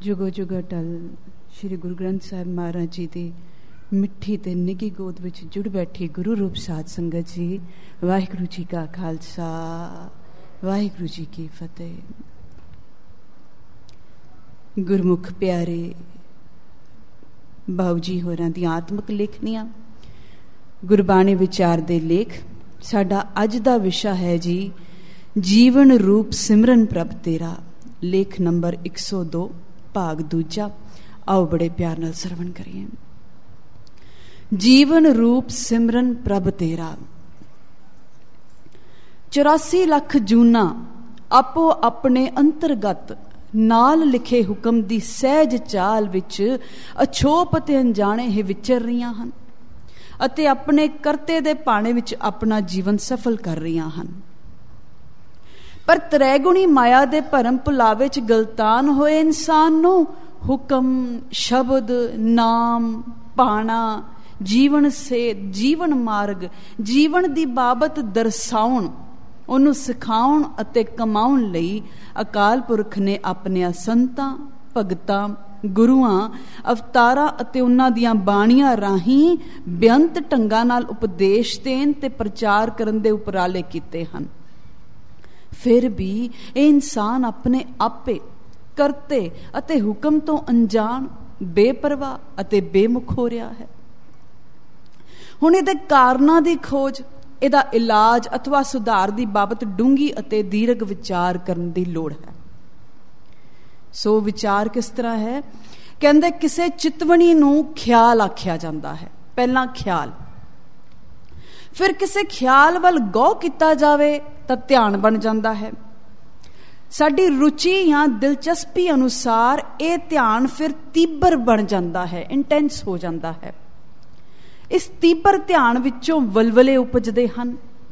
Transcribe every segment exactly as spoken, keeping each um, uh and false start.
जुगो जुग अटल श्री गुरु ग्रंथ साहिब महाराज जी की मिठी ते निगी गोद विच जुड़ बैठी गुरु रूप साध संगत जी, वाहिगुरु जी का खालसा वाहिगुरु जी की फतेह। गुरमुख प्यारे बाऊ जी होरां दी आत्मक लेखनियां गुरबाणी विचार दे लेख। साडा अज दा विशा है जी जीवन रूप सिमरन प्रभ तेरा, लेख नंबर एक सौ दो भाग दूजा। आओ बड़े प्यार नाल सरवण करिए। जीवन रूप सिमरन प्रभ तेरा। चौरासी लख जूना आपो अपने अंतरगत नाल लिखे हुक्म दी सहज चाल विच अछोप ते अनजाने ही विचर रहीआं हन अते अपने करते दे पाणे विच अपना जीवन सफल कर रहीआं हन। पर त्रैगुणी माया दे भरम भुलावे च गलतान होए इंसान नूं हुक्म, शब्द, नाम, पाणा, जीवन सेध, जीवन मार्ग, जीवन दी बाबत दरसाउण, ਉਹਨੂੰ ਸਿਖਾਉਣ ਅਤੇ ਕਮਾਉਣ ਲਈ ਅਕਾਲ ਪੁਰਖ ਨੇ ਆਪਣੇ ਸੰਤਾਂ, ਭਗਤਾਂ, ਗੁਰੂਆਂ, ਅਵਤਾਰਾਂ ਅਤੇ ਉਹਨਾਂ ਦੀਆਂ ਬਾਣੀਆਂ ਰਾਹੀਂ ਬੇਅੰਤ ਢੰਗਾਂ ਨਾਲ ਉਪਦੇਸ਼ ਦੇਣ ਤੇ ਪ੍ਰਚਾਰ ਕਰਨ ਦੇ ਉਪਰਾਲੇ ਕੀਤੇ ਹਨ। ਫਿਰ ਵੀ ਇਹ ਇਨਸਾਨ ਆਪਣੇ ਆਪੇ ਕਰਤੇ ਅਤੇ ਹੁਕਮ ਤੋਂ ਅਣਜਾਣ, ਬੇਪਰਵਾਹ ਅਤੇ ਬੇਮੁਖ ਹੋ ਰਿਹਾ ਹੈ। ਹੁਣ ਇਹਦੇ ਕਾਰਨਾਂ ਦੀ ਖੋਜ, ਇਹਦਾ ਇਲਾਜ ਅਥਵਾ ਸੁਧਾਰ ਦੀ ਬਾਬਤ ਡੂੰਘੀ ਅਤੇ ਦੀਰਘ ਵਿਚਾਰ ਕਰਨ ਦੀ ਲੋੜ ਹੈ। ਸੋ ਵਿਚਾਰ ਕਿਸ ਤਰ੍ਹਾਂ ਹੈ? ਕਹਿੰਦੇ ਕਿਸੇ ਚਿਤਵਣੀ ਨੂੰ ਖਿਆਲ ਆਖਿਆ ਜਾਂਦਾ ਹੈ। ਪਹਿਲਾਂ ਖਿਆਲ, ਫਿਰ ਕਿਸੇ ਖਿਆਲ ਵੱਲ ਗੌਰ ਕੀਤਾ ਜਾਵੇ ਤਾਂ ਧਿਆਨ ਬਣ ਜਾਂਦਾ ਹੈ। ਸਾਡੀ ਰੁਚੀ ਜਾਂ ਦਿਲਚਸਪੀ ਅਨੁਸਾਰ ਇਹ ਧਿਆਨ ਫਿਰ ਤੀਬਰ ਬਣ ਜਾਂਦਾ ਹੈ, ਇੰਟੈਂਸ ਹੋ ਜਾਂਦਾ ਹੈ। ਇਸ ਤੀਬਰ ਧਿਆਨ ਵਿੱਚੋਂ ਵਲਵਲੇ ਉਪਜਦੇ ਹਨ।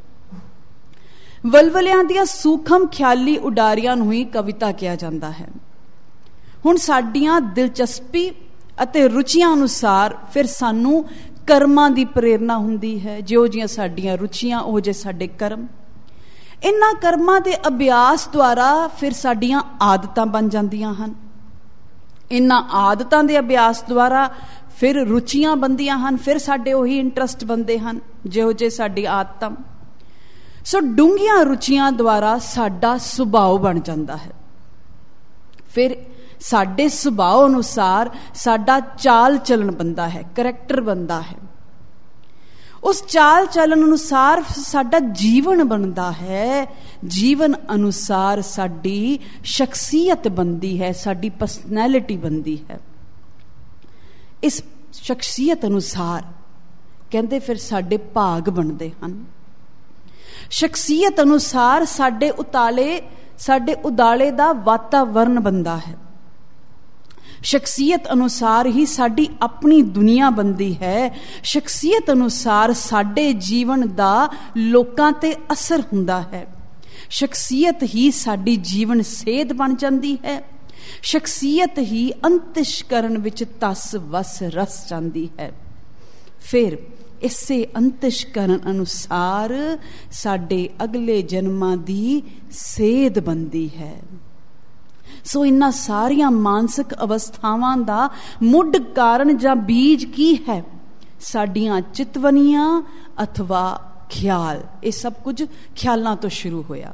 ਵਲਵਲਿਆਂ ਦੀਆਂ ਸੂਖਮ ਖਿਆਲੀ ਉਡਾਰੀਆਂ ਨੂੰ ਹੀ ਕਵਿਤਾ ਕਿਹਾ ਜਾਂਦਾ ਹੈ। ਹੁਣ ਸਾਡੀਆਂ ਦਿਲਚਸਪੀ ਅਤੇ ਰੁਚੀਆਂ ਅਨੁਸਾਰ ਫਿਰ ਸਾਨੂੰ ਕਰਮਾਂ ਦੀ ਪ੍ਰੇਰਨਾ ਹੁੰਦੀ ਹੈ। ਜਿਉਂ ਜਿਹੀਆਂ ਸਾਡੀਆਂ ਰੁਚੀਆਂ ਉਹ ਜਿਹੇ ਸਾਡੇ ਕਰਮ। ਇਹਨਾਂ ਕਰਮਾਂ ਦੇ ਅਭਿਆਸ ਦੁਆਰਾ ਫਿਰ ਸਾਡੀਆਂ ਆਦਤਾਂ ਬਣ ਜਾਂਦੀਆਂ ਹਨ। ਇਹਨਾਂ ਆਦਤਾਂ ਦੇ ਅਭਿਆਸ ਦੁਆਰਾ ਫਿਰ ਰੁਚੀਆਂ ਬਣਦੀਆਂ ਹਨ। ਫਿਰ ਸਾਡੇ ਉਹੀ ਇੰਟਰਸਟ ਬਣਦੇ ਹਨ ਜਿਹੋ ਜਿਹੇ ਸਾਡੀ ਆਦਤਾਂ। ਸੋ ਡੂੰਘੀਆਂ ਰੁਚੀਆਂ ਦੁਆਰਾ ਸਾਡਾ ਸੁਭਾਅ ਬਣ ਜਾਂਦਾ ਹੈ। ਫਿਰ ਸਾਡੇ ਸੁਭਾਅ ਅਨੁਸਾਰ ਸਾਡਾ ਚਾਲ ਚੱਲਣ ਬਣਦਾ ਹੈ, ਕਰੈਕਟਰ ਬਣਦਾ ਹੈ। ਉਸ ਚਾਲ ਚੱਲਣ ਅਨੁਸਾਰ ਸਾਡਾ ਜੀਵਨ ਬਣਦਾ ਹੈ। ਜੀਵਨ ਅਨੁਸਾਰ ਸਾਡੀ ਸ਼ਖਸੀਅਤ ਬਣਦੀ ਹੈ, ਸਾਡੀ ਪਰਸਨੈਲਿਟੀ ਬਣਦੀ ਹੈ। ਇਸ ਸ਼ਖਸੀਅਤ ਅਨੁਸਾਰ ਕਹਿੰਦੇ ਫਿਰ ਸਾਡੇ ਭਾਗ ਬਣਦੇ ਹਨ। ਸ਼ਖਸੀਅਤ ਅਨੁਸਾਰ ਸਾਡੇ ਉਤਾਲੇ ਸਾਡੇ ਉਦਾਲੇ ਦਾ ਵਾਤਾਵਰਨ ਬਣਦਾ ਹੈ। ਸ਼ਖਸੀਅਤ ਅਨੁਸਾਰ ਹੀ ਸਾਡੀ ਆਪਣੀ ਦੁਨੀਆ ਬਣਦੀ ਹੈ। ਸ਼ਖਸੀਅਤ ਅਨੁਸਾਰ ਸਾਡੇ ਜੀਵਨ ਦਾ ਲੋਕਾਂ ਤੇ ਅਸਰ ਹੁੰਦਾ ਹੈ। ਸ਼ਖਸੀਅਤ ਹੀ ਸਾਡੀ ਜੀਵਨ ਸੇਧ ਬਣ ਜਾਂਦੀ ਹੈ। ਸ਼ਖਸੀਅਤ ਹੀ ਅੰਤਿਸ਼ਕਰਨ ਵਿੱਚ ਤਸ ਵਸ ਰਸ ਜਾਂਦੀ ਹੈ। ਫਿਰ ਇਸੇ ਅੰਤਿਸ਼ਕਰਨ ਅਨੁਸਾਰ ਸਾਡੇ ਅਗਲੇ ਜਨਮਾਂ ਦੀ ਸੇਧ ਬਣਦੀ ਹੈ। ਸੋ ਇਹਨਾਂ ਸਾਰੀਆਂ ਮਾਨਸਿਕ ਅਵਸਥਾਵਾਂ ਦਾ ਮੁੱਢ ਕਾਰਨ ਜਾਂ ਬੀਜ ਕੀ ਹੈ? ਸਾਡੀਆਂ ਚਿਤਵਨੀਆਂ ਅਥਵਾ ਖਿਆਲ। ਇਹ ਸਭ ਕੁਝ ਖਿਆਲਾਂ ਤੋਂ ਸ਼ੁਰੂ ਹੋਇਆ।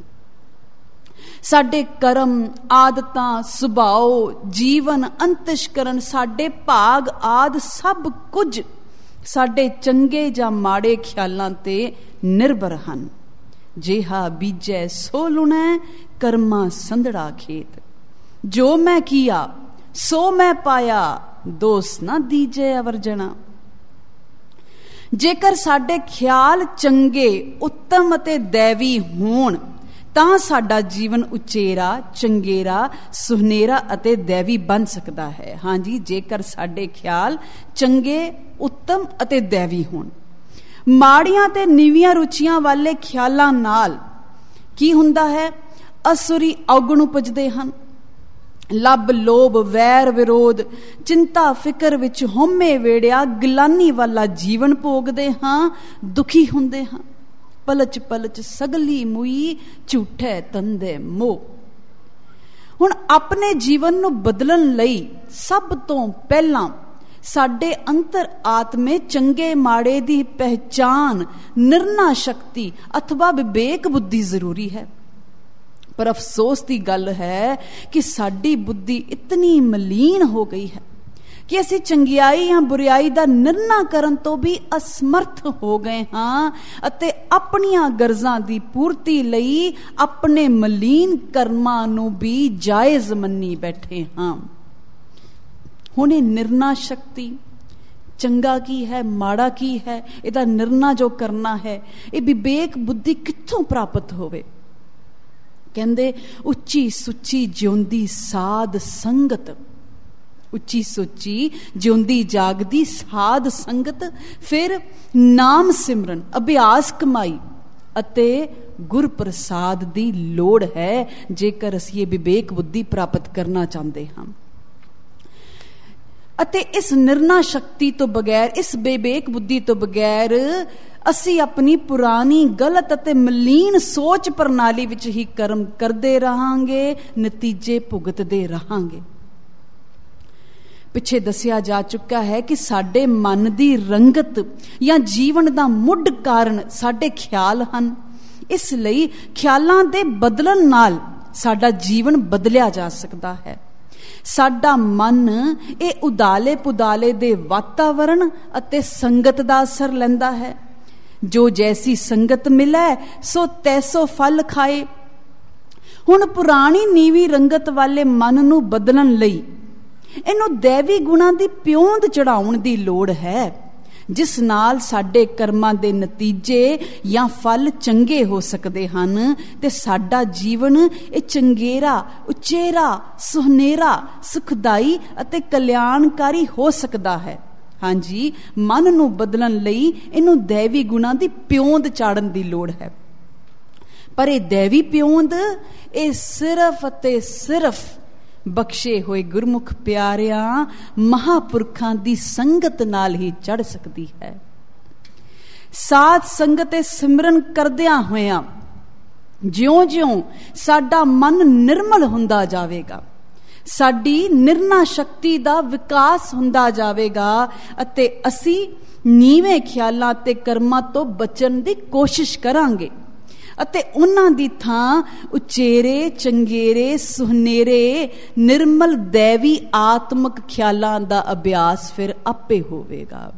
ਸਾਡੇ ਕਰਮ, ਆਦਤਾਂ, ਸੁਭਾਅ, ਜੀਵਨ, ਅੰਤਿਸ਼ਕਰਨ, ਸਾਡੇ ਭਾਗ ਆਦਿ ਸਭ ਕੁਝ ਸਾਡੇ ਚੰਗੇ ਜਾਂ ਮਾੜੇ ਖਿਆਲਾਂ ਤੇ ਨਿਰਭਰ ਹਨ। ਜਿਹਾ ਬੀਜੈ ਸੋ ਲੁਣੈ, ਕਰਮਾ ਸੰਧੜਾ ਖੇਤ। ਜੋ ਮੈਂ ਕੀਆ ਸੋ ਮੈਂ ਪਾਇਆ, ਦੋਸ ਨਾ ਦੀਜੈ ਅਵਰਜਣਾ। ਜੇਕਰ ਸਾਡੇ ਖਿਆਲ ਚੰਗੇ, ਉੱਤਮ ਅਤੇ ਦੈਵੀ ਹੋਣ ਤਾਂ ਸਾਡਾ ਜੀਵਨ ਉਚੇਰਾ, ਚੰਗੇਰਾ, ਸੁਨਹਿਰਾ ਅਤੇ ਦੈਵੀ ਬਣ ਸਕਦਾ ਹੈ। ਹਾਂਜੀ, ਜੇਕਰ ਸਾਡੇ ਖਿਆਲ ਚੰਗੇ, ਉੱਤਮ ਅਤੇ ਦੈਵੀ ਹੋਣ। ਮਾੜੀਆਂ ਤੇ ਨੀਵੀਆਂ ਰੁਚੀਆਂ ਵਾਲੇ ਖਿਆਲਾਂ ਨਾਲ ਕੀ ਹੁੰਦਾ ਹੈ? ਅਸੁਰੀ ਔਗਣ ਉਪਜਦੇ ਹਨ। ਲੱਭ, ਲੋਭ, ਵੈਰ, ਵਿਰੋਧ, ਚਿੰਤਾ, ਫਿਕਰ ਵਿੱਚ ਹਉਮੈ ਵੇੜਿਆ ਗਿਲਾਨੀ ਵਾਲਾ ਜੀਵਨ ਭੋਗਦੇ ਹਾਂ, ਦੁਖੀ ਹੁੰਦੇ ਹਾਂ। ਪਲਚ ਪਲਚ ਸਗਲੀ ਮੁਈ, ਝੂਠੇ ਤੰਦੇ ਮੋਹ। ਹੁਣ ਆਪਣੇ ਜੀਵਨ ਨੂੰ ਬਦਲਣ ਲਈ ਸਭ ਤੋਂ ਪਹਿਲਾਂ ਸਾਡੇ ਅੰਤਰ ਆਤਮੇ ਚੰਗੇ ਮਾੜੇ ਦੀ ਪਹਿਚਾਨ, ਨਿਰਣਾ ਸ਼ਕਤੀ ਅਥਵਾ ਵਿਵੇਕ ਬੁੱਧੀ ਜ਼ਰੂਰੀ ਹੈ। ਪਰ ਅਫਸੋਸ ਦੀ ਗੱਲ ਹੈ ਕਿ ਸਾਡੀ ਬੁੱਧੀ ਇਤਨੀ ਮਲੀਨ ਹੋ ਗਈ ਹੈ ਕਿ ਅਸੀਂ ਚੰਗਿਆਈ ਜਾਂ ਬੁਰਾਈ ਦਾ ਨਿਰਣਾ ਕਰਨ ਤੋਂ ਵੀ ਅਸਮਰਥ ਹੋ ਗਏ ਹਾਂ ਅਤੇ ਆਪਣੀਆਂ ਗਰਜ਼ਾਂ ਦੀ ਪੂਰਤੀ ਲਈ ਆਪਣੇ ਮਲੀਨ ਕਰਮਾਂ ਨੂੰ ਵੀ ਜਾਇਜ਼ ਮੰਨੀ ਬੈਠੇ ਹਾਂ। ਹੁਣ ਇਹ ਨਿਰਣਾ ਸ਼ਕਤੀ, ਚੰਗਾ ਕੀ ਹੈ ਮਾੜਾ ਕੀ ਹੈ, ਇਹਦਾ ਨਿਰਣਾ ਜੋ ਕਰਨਾ ਹੈ, ਇਹ ਵਿਵੇਕ ਬੁੱਧੀ ਕਿੱਥੋਂ ਪ੍ਰਾਪਤ ਹੋਵੇ? ਕਹਿੰਦੇ ਉੱਚੀ ਸੁੱਚੀ ਜਿਉਂਦੀ ਸਾਧ ਸੰਗਤ, ਉੱਚੀ ਸੁੱਚੀ ਜਿਉਂਦੀ ਜਾਗਦੀ ਸਾਧ ਸੰਗਤ, ਫਿਰ ਨਾਮ ਸਿਮਰਨ, ਅਭਿਆਸ ਕਮਾਈ ਅਤੇ ਗੁਰ ਪ੍ਰਸਾਦ ਦੀ ਲੋੜ ਹੈ ਜੇਕਰ ਅਸੀਂ ਇਹ ਵਿਵੇਕ ਬੁੱਧੀ ਪ੍ਰਾਪਤ ਕਰਨਾ ਚਾਹੁੰਦੇ ਹਾਂ। ਅਤੇ ਇਸ ਨਿਰਣਾ ਸ਼ਕਤੀ ਤੋਂ ਬਗੈਰ, ਇਸ ਵਿਵੇਕ ਬੁੱਧੀ ਤੋਂ ਬਗੈਰ ਅਸੀਂ ਆਪਣੀ ਪੁਰਾਣੀ ਗਲਤ ਅਤੇ ਮਲੀਨ ਸੋਚ ਪ੍ਰਣਾਲੀ ਵਿੱਚ ਹੀ ਕਰਮ ਕਰਦੇ ਰਹਾਂਗੇ, ਨਤੀਜੇ ਭੁਗਤਦੇ ਰਹਾਂਗੇ। ਪਿੱਛੇ ਦੱਸਿਆ ਜਾ ਚੁੱਕਾ ਹੈ ਕਿ ਸਾਡੇ ਮਨ ਦੀ ਰੰਗਤ ਜਾਂ ਜੀਵਨ ਦਾ ਮੁੱਢ ਕਾਰਨ ਸਾਡੇ ਖਿਆਲ ਹਨ। ਇਸ ਲਈ ਖਿਆਲਾਂ ਦੇ ਬਦਲਣ ਨਾਲ ਸਾਡਾ ਜੀਵਨ ਬਦਲਿਆ ਜਾ ਸਕਦਾ ਹੈ। ਸਾਡਾ ਮਨ ਇਹ ਉਦਾਲੇ ਪੁਦਾਲੇ ਦੇ ਵਾਤਾਵਰਣ ਅਤੇ ਸੰਗਤ ਦਾ ਅਸਰ ਲੈਂਦਾ ਹੈ। ਜੋ ਜੈਸੀ ਸੰਗਤ ਮਿਲੇ ਸੋ ਤੈਸੋ ਫਲ ਖਾਏ। ਹੁਣ ਪੁਰਾਣੀ ਨੀਵੀਂ ਰੰਗਤ ਵਾਲੇ ਮਨ ਨੂੰ ਬਦਲਣ ਲਈ ਇਹਨੂੰ ਦੇਵੀ ਗੁਣਾਂ ਦੀ ਪਿਉਂਦ ਚੜਾਉਣ ਦੀ ਲੋੜ ਹੈ, ਜਿਸ ਨਾਲ ਸਾਡੇ ਕਰਮਾਂ ਦੇ ਨਤੀਜੇ ਜਾਂ ਫਲ ਚੰਗੇ ਹੋ ਸਕਦੇ ਹਨ ਤੇ ਸਾਡਾ ਜੀਵਨ ਇਹ ਚੰਗੇਰਾ, ਉਚੇਰਾ, ਸੁਹਨੇਰਾ, ਸੁਖਦਾਈ ਅਤੇ ਕਲਿਆਣਕਾਰੀ ਹੋ ਸਕਦਾ ਹੈ। ਹਾਂਜੀ, ਮਨ ਨੂੰ ਬਦਲਣ ਲਈ ਇਹਨੂੰ ਦੇਵੀ ਗੁਣਾਂ ਦੀ ਪਿਉਂਦ ਚਾੜਨ ਦੀ ਲੋੜ ਹੈ। ਪਰ ਇਹ ਦੇਵੀ ਪਿਉਂਦ ਇਹ ਸਿਰਫ ਅਤੇ ਸਿਰਫ ਬਖਸ਼ੇ ਹੋਏ ਗੁਰਮੁਖ ਪਿਆਰਿਆਂ ਮਹਾਪੁਰਖਾਂ ਦੀ ਸੰਗਤ ਨਾਲ ਹੀ ਚੜ ਸਕਦੀ ਹੈ। ਸਾਧ ਸੰਗਤ ਤੇ ਸਿਮਰਨ ਕਰਦਿਆਂ ਹੋਇਆਂ ਜਿਉਂ-ਜਿਉਂ ਸਾਡਾ ਮਨ ਨਿਰਮਲ ਹੁੰਦਾ ਜਾਵੇਗਾ, ਸਾਡੀ ਨਿਰਣਾ ਸ਼ਕਤੀ ਦਾ ਵਿਕਾਸ ਹੁੰਦਾ ਜਾਵੇਗਾ ਅਤੇ ਅਸੀਂ ਨੀਵੇਂ ਖਿਆਲਾਂ ਤੇ ਕਰਮਾਂ ਤੋਂ ਬਚਣ ਦੀ ਕੋਸ਼ਿਸ਼ ਕਰਾਂਗੇ ਅਤੇ ਉਹਨਾਂ ਦੀ ਥਾਂ ਉਚੇਰੇ, ਚੰਗੇਰੇ, ਸੁਹਨੇਰੇ, ਨਿਰਮਲ ਦੇਵੀ ਆਤਮਕ ਖਿਆਲਾਂ ਦਾ ਅਭਿਆਸ ਫਿਰ ਆਪੇ ਹੋਵੇਗਾ।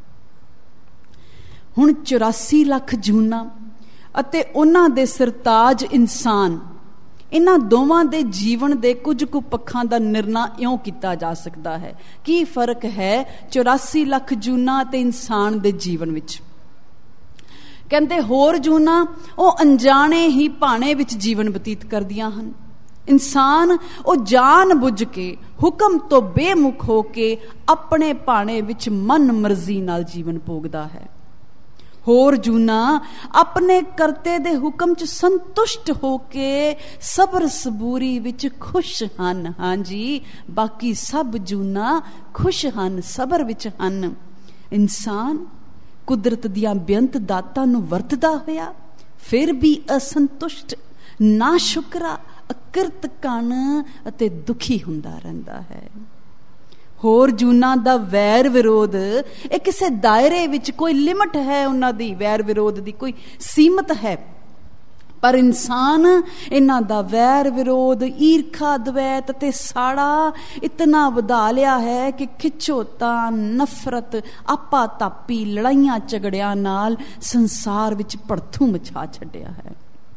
ਹੁਣ ਚੁਰਾਸੀ ਲੱਖ ਜੂਨਾਂ ਅਤੇ ਉਹਨਾਂ ਦੇ ਸਰਤਾਜ ਇਨਸਾਨ, ਇਹਨਾਂ ਦੋਵਾਂ ਦੇ ਜੀਵਨ ਦੇ ਕੁਝ ਕੁ ਪੱਖਾਂ ਦਾ ਨਿਰਣਾ ਇਉਂ ਕੀਤਾ ਜਾ ਸਕਦਾ ਹੈ। ਕੀ ਫਰਕ ਹੈ ਚੁਰਾਸੀ ਲੱਖ ਜੂਨਾਂ ਅਤੇ ਇਨਸਾਨ ਦੇ ਜੀਵਨ ਵਿੱਚ? ਕਹਿੰਦੇ ਹੋਰ ਜੂਨਾਂ ਉਹ ਅਣਜਾਣੇ ਹੀ ਭਾਣੇ ਵਿੱਚ ਜੀਵਨ ਬਤੀਤ ਕਰਦੀਆਂ ਹਨ। ਇਨਸਾਨ ਉਹ ਜਾਣ ਬੁੱਝ ਕੇ, ਹੁਕਮ ਤੋਂ ਬੇਮੁਖ ਹੋ ਕੇ ਆਪਣੇ ਭਾਣੇ ਵਿੱਚ ਮਨ ਮਰਜ਼ੀ ਨਾਲ ਜੀਵਨ ਭੋਗਦਾ ਹੈ। ਹੋਰ ਜੂਨਾਂ ਆਪਣੇ ਕਰਤੇ ਦੇ ਹੁਕਮ 'ਚ ਸੰਤੁਸ਼ਟ ਹੋ ਕੇ ਸਬਰ ਸਬੂਰੀ ਵਿੱਚ ਖੁਸ਼ ਹਨ। ਹਾਂਜੀ, ਬਾਕੀ ਸਭ ਜੂਨਾਂ ਖੁਸ਼ ਹਨ, ਸਬਰ ਵਿੱਚ ਹਨ। ਇਨਸਾਨ ਕੁਦਰਤ ਦੀਆਂ ਬੇਅੰਤ ਦਾਤਾਂ ਨੂੰ ਵਰਤਦਾ ਹੋਇਆ ਫਿਰ ਵੀ ਅਸੰਤੁਸ਼ਟ, ਨਾ ਸ਼ੁਕਰਾ, ਅਕਿਰਤ ਕਣ ਅਤੇ ਦੁਖੀ ਹੁੰਦਾ ਰਹਿੰਦਾ ਹੈ। ਹੋਰ ਜੂਨਾਂ ਦਾ ਵੈਰ ਵਿਰੋਧ ਇਹ ਕਿਸੇ ਦਾਇਰੇ ਵਿੱਚ, ਕੋਈ ਲਿਮਟ ਹੈ ਉਹਨਾਂ ਦੀ ਵੈਰ ਵਿਰੋਧ ਦੀ, ਕੋਈ ਸੀਮਤ ਹੈ। ਪਰ ਇਨਸਾਨ ਇਹਨਾਂ ਦਾ ਵੈਰ ਵਿਰੋਧ, ਈਰਖਾ, ਦਵੈਤ ਅਤੇ ਸਾੜਾ ਇਤਨਾ ਵਧਾ ਲਿਆ ਹੈ ਕਿ ਖਿੱਚੋਤਾਂ, ਨਫ਼ਰਤ, ਆਪਾ ਤਾਪੀ, ਲੜਾਈਆਂ ਝਗੜਿਆਂ ਨਾਲ ਸੰਸਾਰ ਵਿੱਚ ਭੜਥੂ ਮਚਾ ਛੱਡਿਆ ਹੈ।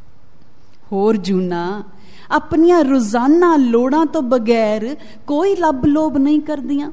ਹੋਰ ਜੂਨਾਂ ਆਪਣੀਆਂ ਰੋਜ਼ਾਨਾ ਲੋੜਾਂ ਤੋਂ ਬਗੈਰ ਕੋਈ ਲੱਭ ਲੋਭ ਨਹੀਂ ਕਰਦੀਆਂ।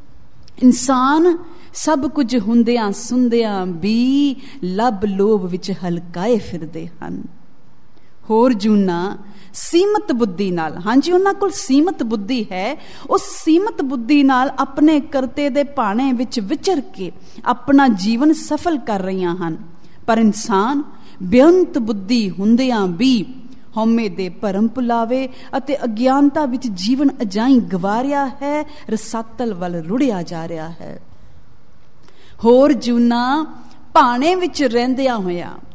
ਇਨਸਾਨ ਸਭ ਕੁਝ ਹੁੰਦਿਆਂ ਸੁਣਦਿਆਂ ਵੀ ਲੱਭ ਲੋਭ ਵਿੱਚ ਹਲਕਾਏ ਫਿਰਦੇ ਹਨ। ਹੋਰ ਜੂਨਾਂ ਸੀਮਤ ਬੁੱਧੀ ਨਾਲ, ਹਾਂਜੀ ਉਹਨਾਂ ਕੋਲ ਸੀਮਤ ਬੁੱਧੀ ਹੈ, ਉਸ ਸੀਮਤ ਬੁੱਧੀ ਨਾਲ ਆਪਣੇ ਕਰਤੇ ਦੇ ਭਾਣੇ ਵਿੱਚ ਵਿਚਰ ਕੇ ਆਪਣਾ ਜੀਵਨ ਸਫਲ ਕਰ ਰਹੀਆਂ ਹਨ। ਪਰ ਇਨਸਾਨ ਬੇਅੰਤ ਬੁੱਧੀ ਹੁੰਦਿਆਂ ਵੀ ਹਉਮੈ ਦੇ ਭਰਮ ਭੁਲਾਵੇ ਅਤੇ ਅਗਿਆਨਤਾ ਵਿੱਚ ਜੀਵਨ ਅਜਾਈਂ ਗਵਾਰਿਆ ਹੈ, ਰਸਾਤਲ ਵੱਲ ਰੁੜਿਆ ਜਾ ਰਿਹਾ ਹੈ। ਹੋਰ ਜੂਨਾਂ ਭਾਣੇ ਵਿੱਚ ਰਹਿੰਦਿਆਂ ਹੋਇਆਂ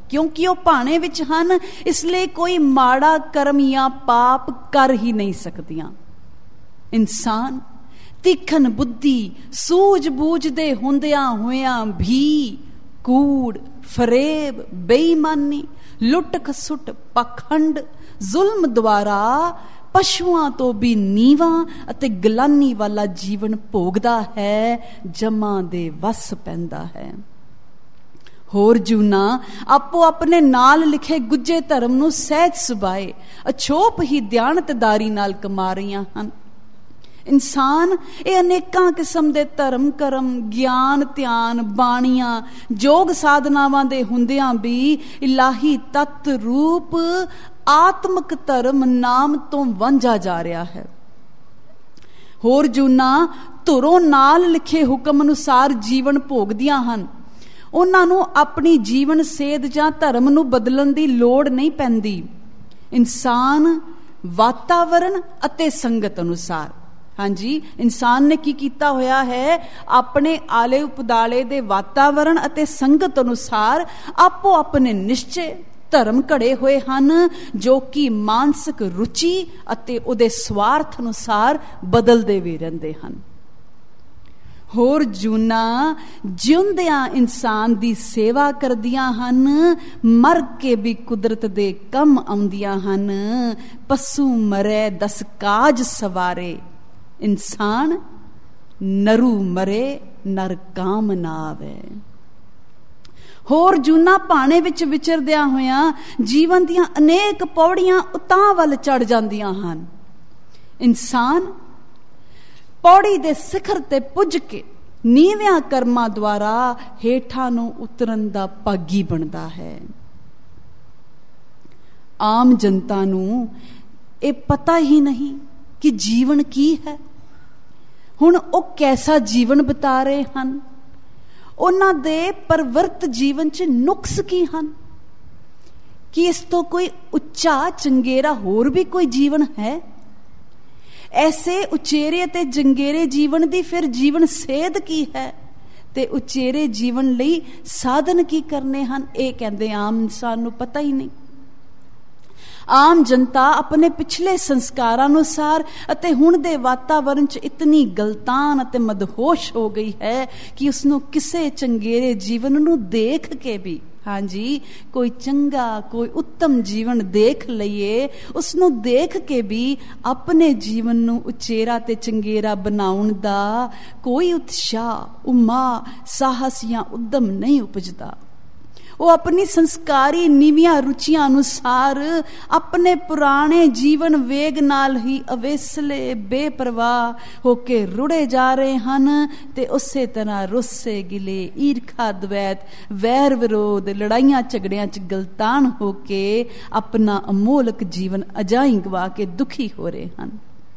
ਕਿਉਂਕਿ ਉਹ ਭਾਣੇ ਵਿੱਚ ਹਨ, ਇਸ ਲਈ ਕੋਈ ਮਾੜਾ ਕਰਮ ਜਾਂ ਪਾਪ ਕਰ ਹੀ ਨਹੀਂ ਸਕਦੀਆਂ। ਇਨਸਾਨ ਤੀਖਣ ਬੁੱਧੀ ਸੂਝ ਬੂਝ ਦੇ ਹੁੰਦਿਆਂ ਹੋਇਆਂ ਵੀ ਕੂੜ, ਫਰੇਬ, ਬੇਈਮਾਨੀ, ਲੁੱਟ ਖਸੁੱਟ, ਪਖੰਡ, ਜ਼ੁਲਮ ਦੁਆਰਾ ਪਸ਼ੂਆਂ ਤੋਂ ਵੀ ਨੀਵਾਂ ਅਤੇ ਗਲਾਨੀ ਵਾਲਾ ਜੀਵਨ ਭੋਗਦਾ ਹੈ, ਜਮਾਂ ਦੇ ਵਸ ਪੈਂਦਾ ਹੈ। ਹੋਰ ਜੂਨਾ ਆਪੋ ਆਪਣੇ ਨਾਲ ਲਿਖੇ ਗੁੱਜੇ ਧਰਮ ਨੂੰ ਸਹਿਜ ਸੁਭਾਏ ਅਛੋਪ ਹੀ ਦਿਆਨਤਦਾਰੀ ਨਾਲ ਕਮਾ ਰਹੀਆਂ ਹਨ। ਇਨਸਾਨ ਇਹ ਅਨੇਕਾਂ ਕਿਸਮ ਦੇ ਧਰਮ ਕਰਮ, ਗਿਆਨ, ਧਿਆਨ, ਬਾਣੀਆਂ, ਯੋਗ ਸਾਧਨਾਵਾਂ ਦੇ ਹੁੰਦਿਆਂ ਵੀ ਇਲਾਹੀ ਤੱਤ ਰੂਪ ਆਤਮਿਕ ਧਰਮ ਨਾਮ ਤੋਂ ਵਾਂਝਾ ਜਾ ਰਿਹਾ ਹੈ। ਹੋਰ ਜੂਨਾ ਧੁਰੋਂ ਨਾਲ ਲਿਖੇ ਹੁਕਮ ਅਨੁਸਾਰ ਜੀਵਨ ਭੋਗਦੀਆਂ ਹਨ। ਉਹਨਾਂ ਨੂੰ ਆਪਣੀ ਜੀਵਨ ਸੇਧ ਜਾਂ ਧਰਮ ਨੂੰ ਬਦਲਣ ਦੀ ਲੋੜ ਨਹੀਂ ਪੈਂਦੀ। ਇਨਸਾਨ ਵਾਤਾਵਰਣ ਅਤੇ ਸੰਗਤ ਅਨੁਸਾਰ, ਹਾਂਜੀ, ਇਨਸਾਨ ਨੇ ਕੀ ਕੀਤਾ ਹੋਇਆ ਹੈ, ਆਪਣੇ ਆਲੇ ਉਪਦਾਲੇ ਦੇ ਵਾਤਾਵਰਣ ਅਤੇ ਸੰਗਤ ਅਨੁਸਾਰ ਆਪੋ ਆਪਣੇ ਨਿਸ਼ਚੇ ਧਰਮ ਘੜੇ ਹੋਏ ਹਨ, ਜੋ ਕਿ ਮਾਨਸਿਕ ਰੁਚੀ ਅਤੇ ਉਹਦੇ ਸਵਾਰਥ ਅਨੁਸਾਰ ਬਦਲਦੇ ਵੀ ਰਹਿੰਦੇ ਹਨ। ਹੋਰ ਜੂਨਾ ਜਿਉਂਦਿਆਂ ਇਨਸਾਨ ਦੀ ਸੇਵਾ ਕਰਦੀਆਂ ਹਨ, ਮਰ ਕੇ ਵੀ ਕੁਦਰਤ ਦੇ ਕੰਮ ਆਉਂਦੀਆਂ ਹਨ। ਪਸ਼ੂ ਮਰੇ ਦਸ ਕਾਜ ਸਵਾਰੇ, ਇਨਸਾਨ ਨਰੂ ਮਰੇ ਨਰ ਕਾਮ ਨਾ ਆਵੇ। ਹੋਰ ਜੂਨਾ ਭਾਣੇ ਵਿੱਚ ਵਿਚਰਦਿਆਂ ਹੋਇਆਂ ਜੀਵਨ ਦੀਆਂ ਅਨੇਕ ਪੌੜੀਆਂ ਉਤਾਂਹ ਵੱਲ ਚੜ ਜਾਂਦੀਆਂ ਹਨ। ਇਨਸਾਨ ਪੌੜੀ ਦੇ ਸਿਖਰ ਤੇ ਪੁੱਜ ਕੇ ਨੀਵਿਆਂ ਕਰਮਾਂ ਦੁਆਰਾ ਹੇਠਾਂ ਨੂੰ ਉਤਰਨ ਦਾ ਭਾਗੀ ਬਣਦਾ ਹੈ। ਆਮ ਜਨਤਾ ਨੂੰ ਇਹ ਪਤਾ ਹੀ ਨਹੀਂ ਕਿ ਜੀਵਨ ਕੀ ਹੈ। ਹੁਣ ਉਹ ਕੈਸਾ ਜੀਵਨ ਬਿਤਾ ਰਹੇ ਹਨ, ਉਹਨਾਂ ਦੇ ਪਰਵਰਤ ਜੀਵਨ 'ਚ ਨੁਕਸ ਕੀ ਹਨ, ਕਿ ਇਸ ਤੋਂ ਕੋਈ ਉੱਚਾ ਚੰਗੇਰਾ ਹੋਰ ਵੀ ਕੋਈ ਜੀਵਨ ਹੈ। ਐਸੇ ਉਚੇਰੇ ਤੇ ਜੰਗੇਰੇ ਜੀਵਨ ਦੀ ਫਿਰ ਜੀਵਨ ਸੇਧ ਕੀ ਹੈ, ਤੇ ਉਚੇਰੇ ਜੀਵਨ ਲਈ ਸਾਧਨ ਕੀ ਕਰਨੇ ਹਨ, ਇਹ ਕਹਿੰਦੇ ਆਮ ਇਨਸਾਨ ਨੂੰ ਪਤਾ ਹੀ ਨਹੀਂ। ਆਮ ਜਨਤਾ ਆਪਣੇ ਪਿਛਲੇ ਸੰਸਕਾਰਾਂ ਅਨੁਸਾਰ ਅਤੇ ਹੁਣ ਦੇ ਵਾਤਾਵਰਣ 'ਚ ਇਤਨੀ ਗਲਤਾਨ ਅਤੇ ਮਦਹੋਸ਼ ਹੋ ਗਈ ਹੈ ਕਿ ਉਸਨੂੰ ਕਿਸੇ ਚੰਗੇਰੇ ਜੀਵਨ ਨੂੰ ਦੇਖ ਕੇ ਵੀ, ਹਾਂਜੀ, ਕੋਈ ਚੰਗਾ, ਕੋਈ ਉੱਤਮ ਜੀਵਨ ਦੇਖ ਲਈਏ, ਉਸਨੂੰ ਦੇਖ ਕੇ ਵੀ ਆਪਣੇ ਜੀਵਨ ਨੂੰ ਉਚੇਰਾ ਤੇ ਚੰਗੇਰਾ ਬਣਾਉਣ ਦਾ ਕੋਈ ਉਤਸ਼ਾਹ, ਉਮਾ, ਸਾਹਸ ਜਾਂ ਉਦਮ ਨਹੀਂ ਉਪਜਦਾ। ਉਹ ਆਪਣੀ ਸੰਸਕਾਰੀ ਨੀਵੀਆਂ ਰੁਚੀਆਂ ਅਨੁਸਾਰ ਆਪਣੇ ਪੁਰਾਣੇ ਜੀਵਨ ਵੇਗ ਨਾਲ ਹੀ ਅਵੇਸਲੇ ਬੇਪਰਵਾਹ ਹੋ ਕੇ ਰੁੜੇ ਜਾ ਰਹੇ ਹਨ, ਤੇ ਉਸੇ ਤਰ੍ਹਾਂ ਰੁੱਸੇ ਗਿਲੇ, ਈਰਖਾ ਦਵੈਤ, ਵੈਰ ਵਿਰੋਧ, ਲੜਾਈਆਂ ਝਗੜਿਆਂ 'ਚ ਗਲਤਾਨ ਹੋ ਕੇ ਆਪਣਾ ਅਮੋਲਕ ਜੀਵਨ ਅਜਾਈਂ ਗਵਾ ਕੇ ਦੁਖੀ ਹੋ ਰਹੇ ਹਨ।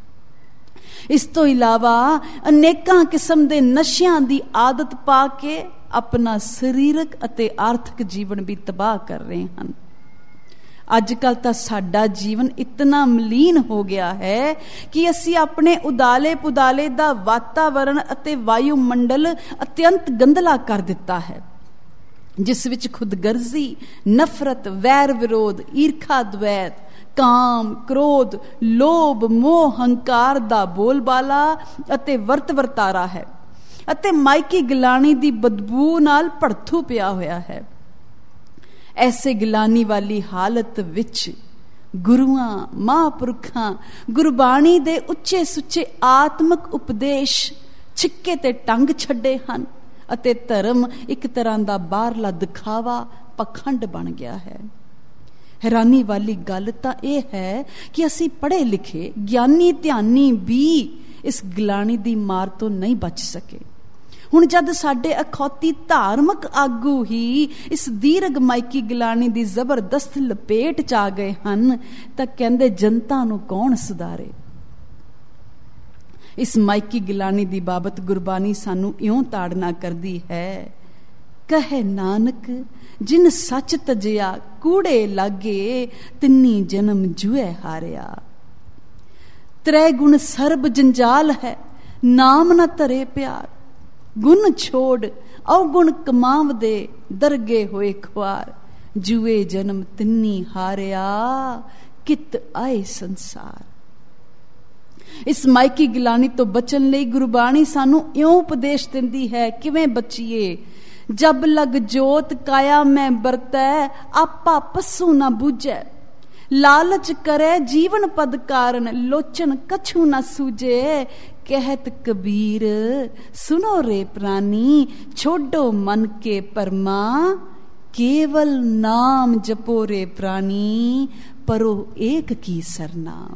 ਇਸ ਤੋਂ ਇਲਾਵਾ ਅਨੇਕਾਂ ਕਿਸਮ ਦੇ ਨਸ਼ਿਆਂ ਦੀ ਆਦਤ ਪਾ ਕੇ ਆਪਣਾ ਸਰੀਰਕ ਅਤੇ ਆਰਥਿਕ ਜੀਵਨ ਵੀ ਤਬਾਹ ਕਰ ਰਹੇ ਹਨ। ਅੱਜ ਕੱਲ ਤਾਂ ਸਾਡਾ ਜੀਵਨ ਇਤਨਾ ਮਲੀਨ ਹੋ ਗਿਆ ਹੈ ਕਿ ਅਸੀਂ ਆਪਣੇ ਉਦਾਲੇ ਪੁਦਾਲੇ ਦਾ ਵਾਤਾਵਰਣ ਅਤੇ ਵਾਯੂਮੰਡਲ ਅਤਿਅੰਤ ਗੰਦਲਾ ਕਰ ਦਿੱਤਾ ਹੈ, ਜਿਸ ਵਿੱਚ ਖੁਦਗਰਜ਼ੀ, ਨਫ਼ਰਤ, ਵੈਰ ਵਿਰੋਧ, ਈਰਖਾ ਦਵੈਤ, ਕਾਮ, ਕ੍ਰੋਧ, ਲੋਭ, ਮੋਹ, ਹੰਕਾਰ ਦਾ ਬੋਲਬਾਲਾ ਅਤੇ ਵਰਤ ਵਰਤਾਰਾ ਹੈ, ਅਤੇ ਮਾਇਕੀ ਗਿਲਾਨੀ ਦੀ ਬਦਬੂ ਨਾਲ ਭੜਥੂ ਪਿਆ ਹੋਇਆ ਹੈ। ਐਸੇ ਗਿਲਾਨੀ ਵਾਲੀ ਹਾਲਤ ਵਿੱਚ ਗੁਰੂਆਂ, ਮਹਾਂਪੁਰਖਾਂ, ਗੁਰਬਾਣੀ ਦੇ ਉੱਚੇ ਸੁੱਚੇ ਆਤਮਿਕ ਉਪਦੇਸ਼ ਛਿੱਕੇ ਤੇ ਟੰਗ ਛੱਡੇ ਹਨ, ਅਤੇ ਧਰਮ ਇੱਕ ਤਰ੍ਹਾਂ ਦਾ ਬਾਹਰਲਾ ਦਿਖਾਵਾ, ਪਖੰਡ ਬਣ ਗਿਆ ਹੈ। ਹੈਰਾਨੀ ਵਾਲੀ ਗੱਲ ਤਾਂ ਇਹ ਹੈ ਕਿ ਅਸੀਂ ਪੜ੍ਹੇ ਲਿਖੇ ਗਿਆਨੀ ਧਿਆਨੀ ਵੀ ਇਸ ਗਿਲਾਨੀ ਦੀ ਮਾਰ ਤੋਂ ਨਹੀਂ ਬਚ ਸਕੇ। ਹੁਣ ਜਦ ਸਾਡੇ ਅਖੌਤੀ ਧਾਰਮਿਕ ਆਗੂ ਹੀ ਇਸ ਦੀਰਘ ਮਾਇਕੀ ਗਿਲਾਨੀ ਦੀ ਜ਼ਬਰਦਸਤ ਲਪੇਟ 'ਚ ਆ ਗਏ ਹਨ, ਤਾਂ ਕਹਿੰਦੇ ਜਨਤਾ ਨੂੰ ਕੌਣ ਸੁਧਾਰੇ। ਇਸ ਮਾਇਕੀ ਗਿਲਾਨੀ ਦੀ ਬਾਬਤ ਗੁਰਬਾਣੀ ਸਾਨੂੰ ਇਉਂ ਤਾੜਨਾ ਕਰਦੀ ਹੈ, ਕਹੇ ਨਾਨਕ ਜਿਨ ਸੱਚ ਤਜਿਆ ਕੂੜੇ ਲਾਗੇ, ਤਿੰਨੀ ਜਨਮ ਜੂਏ ਹਾਰਿਆ। ਤ੍ਰੈ ਗੁਣ ਸਰਬ ਜੰਜਾਲ ਹੈ, ਨਾਮ ਨਾ ਧਰੇ ਪਿਆਰ, ਗੁਣ ਛੋੜ ਅਵਗੁਣ ਕਮਾਵਦੇ, ਦਰਗੇ ਹੋਏ ਖੁਆਰ। ਜੂਏ ਜਨਮ ਤਿੰਨੀ ਹਾਰਿਆ, ਕਿਤ ਆਏ ਸੰਸਾਰ। ਇਸ ਮਾਇਕੀ ਗਿਲਾਨੀ ਤੋਂ ਬਚਣ ਲਈ ਗੁਰਬਾਣੀ ਸਾਨੂੰ ਇਉਂ ਉਪਦੇਸ਼ ਦਿੰਦੀ ਹੈ, ਕਿਵੇਂ ਬਚੀਏ। ਜਬ ਲਗ ਜੋਤ ਕਾਇਆ ਮੈਂ ਵਰਤੈ, ਆਪਾ ਪਸੂ ਨਾ ਬੂਝੈ। ਲਾਲਚ ਕਰੇ ਜੀਵਨ ਪਦ ਕਾਰਨ, ਲੋਚਨ ਕਛੂ ਨਾ ਸੂਝੇ। ਕਹਿਤ ਕਬੀਰ ਸੁਨੋ ਰੇ ਪ੍ਰਾਨੀ, ਛੋਡੋ ਮਨ ਕੇ ਪਰਮਾ। ਕੇਵਲ ਨਾਮ ਜਪੋ ਰੇ ਪ੍ਰਾਨੀ, ਪਰੋ ਏਕ ਕੀ ਸਰਨਾਮ।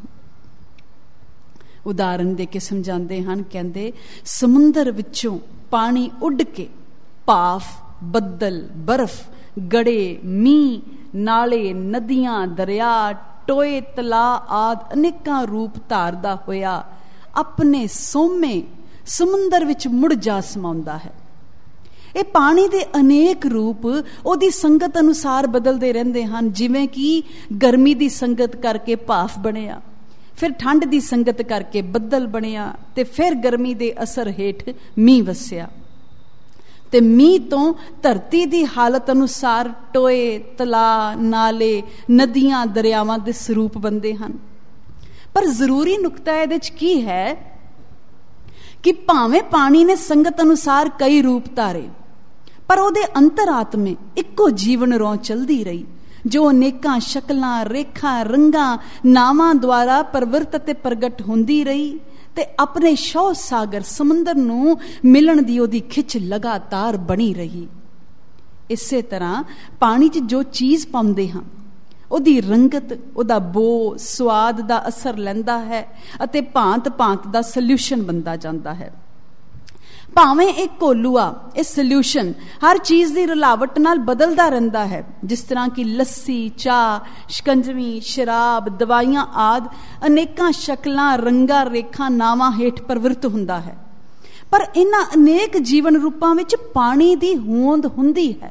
ਉਦਾਹਰਨ ਦੇ ਕੇ ਸਮਝਾਉਂਦੇ ਹਨ, ਕਹਿੰਦੇ ਸਮੁੰਦਰ ਵਿੱਚੋਂ ਪਾਣੀ ਉੱਡ ਕੇ ਭਾਫ, ਬੱਦਲ, ਬਰਫ਼, ਗੜੇ, ਮੀਂਹ, ਨਾਲੇ, ਨਦੀਆਂ, ਦਰਿਆ, ਟੋਏ, ਤਲਾਅ ਆਦਿ ਅਨੇਕਾਂ ਰੂਪ ਧਾਰਦਾ ਹੋਇਆ ਆਪਣੇ ਸੋਮੇ ਸਮੁੰਦਰ ਵਿੱਚ ਮੁੜ ਜਾ ਸਮਾਉਂਦਾ ਹੈ। ਇਹ ਪਾਣੀ ਦੇ ਅਨੇਕ ਰੂਪ ਉਹਦੀ ਸੰਗਤ ਅਨੁਸਾਰ ਬਦਲਦੇ ਰਹਿੰਦੇ ਹਨ। ਜਿਵੇਂ ਕਿ ਗਰਮੀ ਦੀ ਸੰਗਤ ਕਰਕੇ ਭਾਫ ਬਣਿਆ, ਫਿਰ ਠੰਡ ਦੀ ਸੰਗਤ ਕਰਕੇ ਬੱਦਲ ਬਣਿਆ, ਤੇ ਫਿਰ ਗਰਮੀ ਦੇ ਅਸਰ ਹੇਠ ਮੀਂਹ ਵਸਿਆ, ਤੇ ਮੀਂਹ ਤੋਂ ਧਰਤੀ ਦੀ ਹਾਲਤ ਅਨੁਸਾਰ ਟੋਏ, ਤਲਾਅ, ਨਾਲੇ, ਨਦੀਆਂ, ਦਰਿਆਵਾਂ ਦੇ ਸਰੂਪ ਬਣਦੇ ਹਨ। ਪਰ ਜ਼ਰੂਰੀ ਨੁਕਤਾ ਇਹਦੇ ਚ ਕੀ ਹੈ ਕਿ ਭਾਵੇਂ ਪਾਣੀ ਨੇ ਸੰਗਤ ਅਨੁਸਾਰ ਕਈ ਰੂਪ ਧਾਰੇ, ਪਰ ਉਹਦੇ ਅੰਤਰਾਤਮੇ ਇੱਕੋ ਜੀਵਨ ਰੋਂ ਚਲਦੀ ਰਹੀ, ਜੋ ਅਨੇਕਾਂ ਸ਼ਕਲਾਂ, ਰੇਖਾਂ, ਰੰਗਾਂ, ਨਾਵਾਂ ਦੁਆਰਾ ਪ੍ਰਵਰਤ ਅਤੇ ਪ੍ਰਗਟ ਹੁੰਦੀ ਰਹੀ, ਤੇ ਆਪਣੇ ਸ਼ੌਹ ਸਾਗਰ ਸਮੁੰਦਰ ਨੂੰ ਮਿਲਣ ਦੀ ਉਹਦੀ ਖਿੱਚ ਲਗਾਤਾਰ ਬਣੀ ਰਹੀ। ਇਸੇ ਤਰ੍ਹਾਂ ਪਾਣੀ 'ਚ ਜੋ ਚੀਜ਼ ਪਾਉਂਦੇ ਹਾਂ, ਉਹਦੀ ਰੰਗਤ, ਉਹਦਾ ਬੋ, ਸਵਾਦ ਦਾ ਅਸਰ ਲੈਂਦਾ ਹੈ, ਅਤੇ ਭਾਂਤ ਭਾਂਤ ਦਾ ਸੋਲਿਊਸ਼ਨ ਬਣਦਾ ਜਾਂਦਾ ਹੈ। ਭਾਵੇਂ ਇਹ ਘੋਲੂਆ, ਇਹ ਸੋਲਿਊਸ਼ਨ ਹਰ ਚੀਜ਼ ਦੀ ਰਲਾਵਟ ਨਾਲ ਬਦਲਦਾ ਰਹਿੰਦਾ ਹੈ, ਜਿਸ ਤਰ੍ਹਾਂ ਕਿ ਲੱਸੀ, ਚਾਹ, ਸ਼ਿਕੰਜਵੀ, ਸ਼ਰਾਬ, ਦਵਾਈਆਂ ਆਦਿ ਅਨੇਕਾਂ ਸ਼ਕਲਾਂ, ਰੰਗਾਂ, ਰੇਖਾਂ, ਨਾਵਾਂ ਹੇਠ ਪ੍ਰਵਿਰਤ ਹੁੰਦਾ ਹੈ। ਪਰ ਇਹਨਾਂ ਅਨੇਕ ਜੀਵਨ ਰੂਪਾਂ ਵਿੱਚ ਪਾਣੀ ਦੀ ਹੋਂਦ ਹੁੰਦੀ ਹੈ।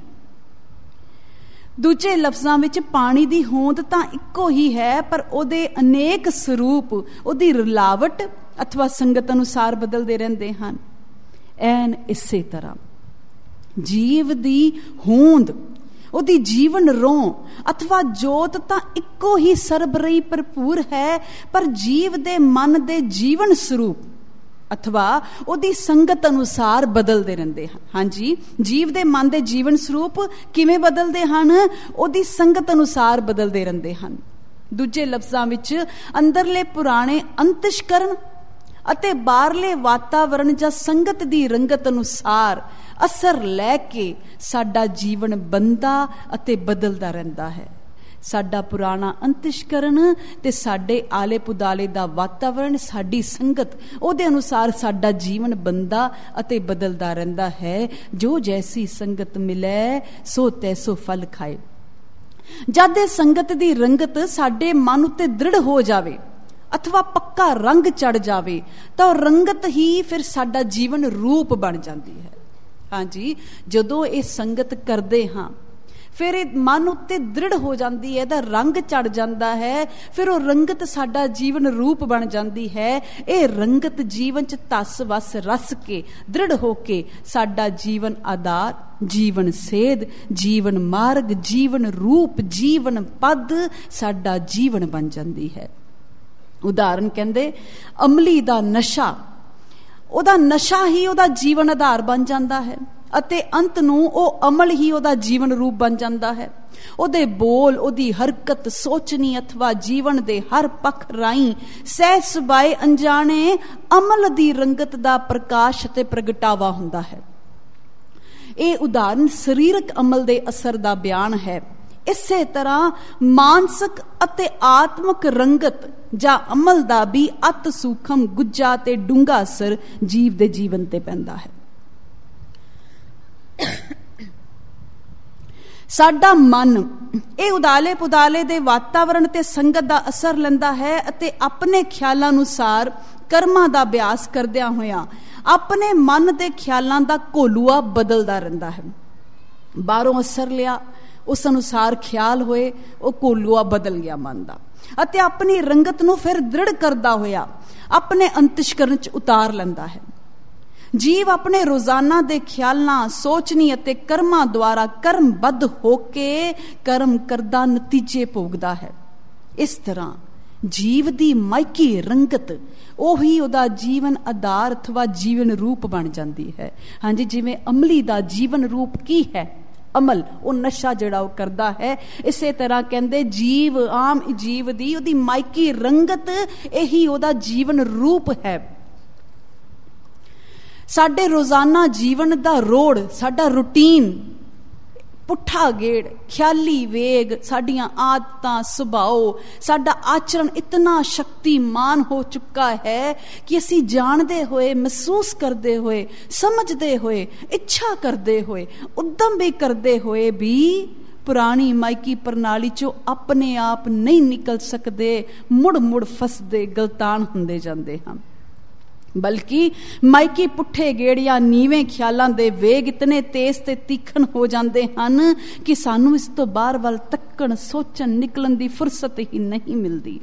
ਦੂਜੇ ਲਫ਼ਜ਼ਾਂ ਵਿੱਚ ਪਾਣੀ ਦੀ ਹੋਂਦ ਤਾਂ ਇੱਕੋ ਹੀ ਹੈ, ਪਰ ਉਹਦੇ ਅਨੇਕ ਸਰੂਪ ਉਹਦੀ ਰਲਾਵਟ ਅਥਵਾ ਸੰਗਤ ਅਨੁਸਾਰ ਬਦਲਦੇ ਰਹਿੰਦੇ ਹਨ। ਐਨ ਇਸੇ ਤਰ੍ਹਾਂ ਜੀਵ ਦੀ ਹੋਂਦ, ਉਹਦੀ ਜੀਵਨ ਰੋਂ ਅਥਵਾ ਜੋਤ ਤਾਂ ਇੱਕੋ ਹੀ ਸਰਬਰਈ ਭਰਪੂਰ ਹੈ, ਪਰ ਜੀਵ ਦੇ ਮਨ ਦੇ ਜੀਵਨ ਸਰੂਪ ਅਥਵਾ ਉਹਦੀ ਸੰਗਤ ਅਨੁਸਾਰ ਬਦਲਦੇ ਰਹਿੰਦੇ ਹਨ। ਹਾਂਜੀ, ਜੀਵ ਦੇ ਮਨ ਦੇ ਜੀਵਨ ਸਰੂਪ ਕਿਵੇਂ ਬਦਲਦੇ ਹਨ? ਉਹਦੀ ਸੰਗਤ ਅਨੁਸਾਰ ਬਦਲਦੇ ਰਹਿੰਦੇ ਹਨ। ਦੂਜੇ ਲਫ਼ਜ਼ਾਂ ਵਿੱਚ ਅੰਦਰਲੇ ਪੁਰਾਣੇ ਅੰਤਸ਼ਕਰਨ ਅਤੇ ਬਾਹਰਲੇ ਵਾਤਾਵਰਣ ਜਾਂ ਸੰਗਤ ਦੀ ਰੰਗਤ ਅਨੁਸਾਰ ਅਸਰ ਲੈ ਕੇ ਸਾਡਾ ਜੀਵਨ ਬਣਦਾ ਅਤੇ ਬਦਲਦਾ ਰਹਿੰਦਾ ਹੈ। ਸਾਡਾ ਪੁਰਾਣਾ ਅੰਤਸ਼ਕਰਨ ਤੇ ਸਾਡੇ ਆਲੇ ਪੁਦਾਲੇ ਦਾ ਵਾਤਾਵਰਣ, ਸਾਡੀ ਸੰਗਤ, ਉਹਦੇ ਅਨੁਸਾਰ ਸਾਡਾ ਜੀਵਨ ਬਣਦਾ ਅਤੇ ਬਦਲਦਾ ਰਹਿੰਦਾ ਹੈ। ਜੋ ਜੈਸੀ ਸੰਗਤ ਮਿਲੇ ਸੋ ਤੈਸੋ ਫਲ ਖਾਏ। ਜਦ ਇਹ ਸੰਗਤ ਦੀ ਰੰਗਤ ਸਾਡੇ ਮਨ ਉੱਤੇ ਦ੍ਰਿੜ ਹੋ ਜਾਵੇ ਅਥਵਾ ਪੱਕਾ ਰੰਗ ਚੜ ਜਾਵੇ, ਤਾਂ ਉਹ ਰੰਗਤ ਹੀ ਫਿਰ ਸਾਡਾ ਜੀਵਨ ਰੂਪ ਬਣ ਜਾਂਦੀ ਹੈ। ਹਾਂਜੀ, ਜਦੋਂ ਇਹ ਸੰਗਤ ਕਰਦੇ ਹਾਂ ਫਿਰ ਇਹ ਮਨ ਉੱਤੇ ਦ੍ਰਿੜ ਹੋ ਜਾਂਦੀ ਹੈ, ਇਹਦਾ ਰੰਗ ਚੜ ਜਾਂਦਾ ਹੈ, ਫਿਰ ਉਹ ਰੰਗਤ ਸਾਡਾ ਜੀਵਨ ਰੂਪ ਬਣ ਜਾਂਦੀ ਹੈ। ਇਹ ਰੰਗਤ ਜੀਵਨ 'ਚ ਧਸ ਵਸ ਰਸ ਕੇ ਦ੍ਰਿੜ ਹੋ ਕੇ ਸਾਡਾ ਜੀਵਨ ਆਧਾਰ, ਜੀਵਨ ਸੇਧ, ਜੀਵਨ ਮਾਰਗ, ਜੀਵਨ ਰੂਪ, ਜੀਵਨ ਪਦ ਸਾਡਾ ਜੀਵਨ ਬਣ ਜਾਂਦੀ ਹੈ। ਉਦਾਹਰਨ ਕਹਿੰਦੇ ਅਮਲੀ ਦਾ ਨਸ਼ਾ, ਉਹਦਾ ਨਸ਼ਾ ਹੀ ਉਹਦਾ ਜੀਵਨ ਆਧਾਰ ਬਣ ਜਾਂਦਾ ਹੈ, ਅਤੇ ਅੰਤ ਨੂੰ ਉਹ ਅਮਲ ਹੀ ਉਹਦਾ ਜੀਵਨ ਰੂਪ ਬਣ ਜਾਂਦਾ ਹੈ। ਉਹਦੇ ਬੋਲ, ਉਹਦੀ ਹਰਕਤ, ਸੋਚਣੀ ਅਥਵਾ ਜੀਵਨ ਦੇ ਹਰ ਪੱਖ ਰਾਹੀਂ ਸਹਿ ਸੁਭਾਏ ਅਣਜਾਣੇ ਅਮਲ ਦੀ ਰੰਗਤ ਦਾ ਪ੍ਰਕਾਸ਼ ਅਤੇ ਪ੍ਰਗਟਾਵਾ ਹੁੰਦਾ ਹੈ। ਇਹ ਉਦਾਹਰਨ ਸਰੀਰਕ ਅਮਲ ਦੇ ਅਸਰ ਦਾ ਬਿਆਨ ਹੈ। ਇਸੇ ਤਰ੍ਹਾਂ ਮਾਨਸਿਕ ਅਤੇ ਆਤਮਿਕ ਰੰਗਤ ਜਾਂ ਅਮਲ ਦਾ ਵੀ ਅਤ ਸੂਖਮ, ਗੁੱਜਾ ਤੇ ਡੂੰਘਾ ਅਸਰ ਜੀਵ ਦੇ ਜੀਵਨ ਤੇ ਪੈਂਦਾ ਹੈ। ਸਾਡਾ ਮਨ ਇਹ ਉਦਾਲੇ ਪੁਦਾਲੇ ਦੇ ਵਾਤਾਵਰਣ ਤੇ ਸੰਗਤ ਦਾ ਅਸਰ ਲੈਂਦਾ ਹੈ, ਅਤੇ ਆਪਣੇ ਖਿਆਲਾਂ ਅਨੁਸਾਰ ਕਰਮਾਂ ਦਾ ਅਭਿਆਸ ਕਰਦਿਆਂ ਹੋਇਆਂ ਆਪਣੇ ਮਨ ਦੇ ਖਿਆਲਾਂ ਦਾ ਘੋਲੂਆ ਬਦਲਦਾ ਰਹਿੰਦਾ ਹੈ। ਬਾਹਰੋਂ ਅਸਰ ਲਿਆ, ਉਸ ਅਨੁਸਾਰ ਖਿਆਲ ਹੋਏ, ਉਹ ਘੋਲੂਆ ਬਦਲ ਗਿਆ ਮਨ ਦਾ, ਅਤੇ ਆਪਣੀ ਰੰਗਤ ਨੂੰ ਫਿਰ ਦ੍ਰਿੜ ਕਰਦਾ ਹੋਇਆ ਆਪਣੇ ਅੰਤਸ਼ਕਰਨ 'ਚ ਉਤਾਰ ਲੈਂਦਾ ਹੈ। ਜੀਵ ਆਪਣੇ ਰੋਜ਼ਾਨਾ ਦੇ ਖਿਆਲਾਂ, ਸੋਚਣੀ ਅਤੇ ਕਰਮਾਂ ਦੁਆਰਾ ਕਰਮਬੱਧ ਹੋ ਕੇ ਕਰਮ ਕਰਦਾ ਨਤੀਜੇ ਭੋਗਦਾ ਹੈ। ਇਸ ਤਰ੍ਹਾਂ ਜੀਵ ਦੀ ਮਾਇਕੀ ਰੰਗਤ ਉਹੀ ਉਹਦਾ ਜੀਵਨ ਆਧਾਰ ਅਥਵਾ ਜੀਵਨ ਰੂਪ ਬਣ ਜਾਂਦੀ ਹੈ। ਹਾਂਜੀ, ਜਿਵੇਂ ਅਮਲੀ ਦਾ ਜੀਵਨ ਰੂਪ ਕੀ ਹੈ? ਅਮਲ, ਉਹ ਨਸ਼ਾ ਜਿਹੜਾ ਉਹ ਕਰਦਾ ਹੈ। ਇਸੇ ਤਰ੍ਹਾਂ ਕਹਿੰਦੇ ਜੀਵ, ਆਮ ਜੀਵ ਦੀ ਉਹਦੀ ਮਾਇਕੀ ਰੰਗਤ ਇਹੀ ਉਹਦਾ ਜੀਵਨ ਰੂਪ ਹੈ। ਸਾਡੇ ਰੋਜ਼ਾਨਾ ਜੀਵਨ ਦਾ ਰੋੜ, ਸਾਡਾ ਰੂਟੀਨ, ਪੁੱਠਾ ਗੇੜ, ਖਿਆਲੀ ਵੇਗ, ਸਾਡੀਆਂ ਆਦਤਾਂ, ਸੁਭਾਅ, ਸਾਡਾ ਆਚਰਣ ਇਤਨਾ ਸ਼ਕਤੀਮਾਨ ਹੋ ਚੁੱਕਾ ਹੈ ਕਿ ਅਸੀਂ ਜਾਣਦੇ ਹੋਏ, ਮਹਿਸੂਸ ਕਰਦੇ ਹੋਏ, ਸਮਝਦੇ ਹੋਏ, ਇੱਛਾ ਕਰਦੇ ਹੋਏ, ਉਦਮ ਵੀ ਕਰਦੇ ਹੋਏ ਵੀ ਪੁਰਾਣੀ ਮਾਇਕੀ ਪ੍ਰਣਾਲੀ ਚੋਂ ਆਪਣੇ ਆਪ ਨਹੀਂ ਨਿਕਲ ਸਕਦੇ, ਮੁੜ ਮੁੜ ਫਸਦੇ, ਗਲਤਾਨ ਹੁੰਦੇ ਜਾਂਦੇ ਹਾਂ। ਬਲਕਿ ਮਾਇਕੀ ਪੁੱਠੇ ਗੇੜਿਆਂ, ਨੀਵੇਂ ਖਿਆਲਾਂ ਦੇ ਵੇਗ ਇਤਨੇ ਤੇਜ਼ ਤੇ ਤੀਖਣ ਹੋ ਜਾਂਦੇ ਹਨ ਕਿ ਸਾਨੂੰ ਇਸ ਤੋਂ ਬਾਹਰ ਵੱਲ ਤੱਕਣ, ਸੋਚਣ, ਨਿਕਲਣ ਦੀ ਫੁਰਸਤ ਹੀ ਨਹੀਂ ਮਿਲਦੀ।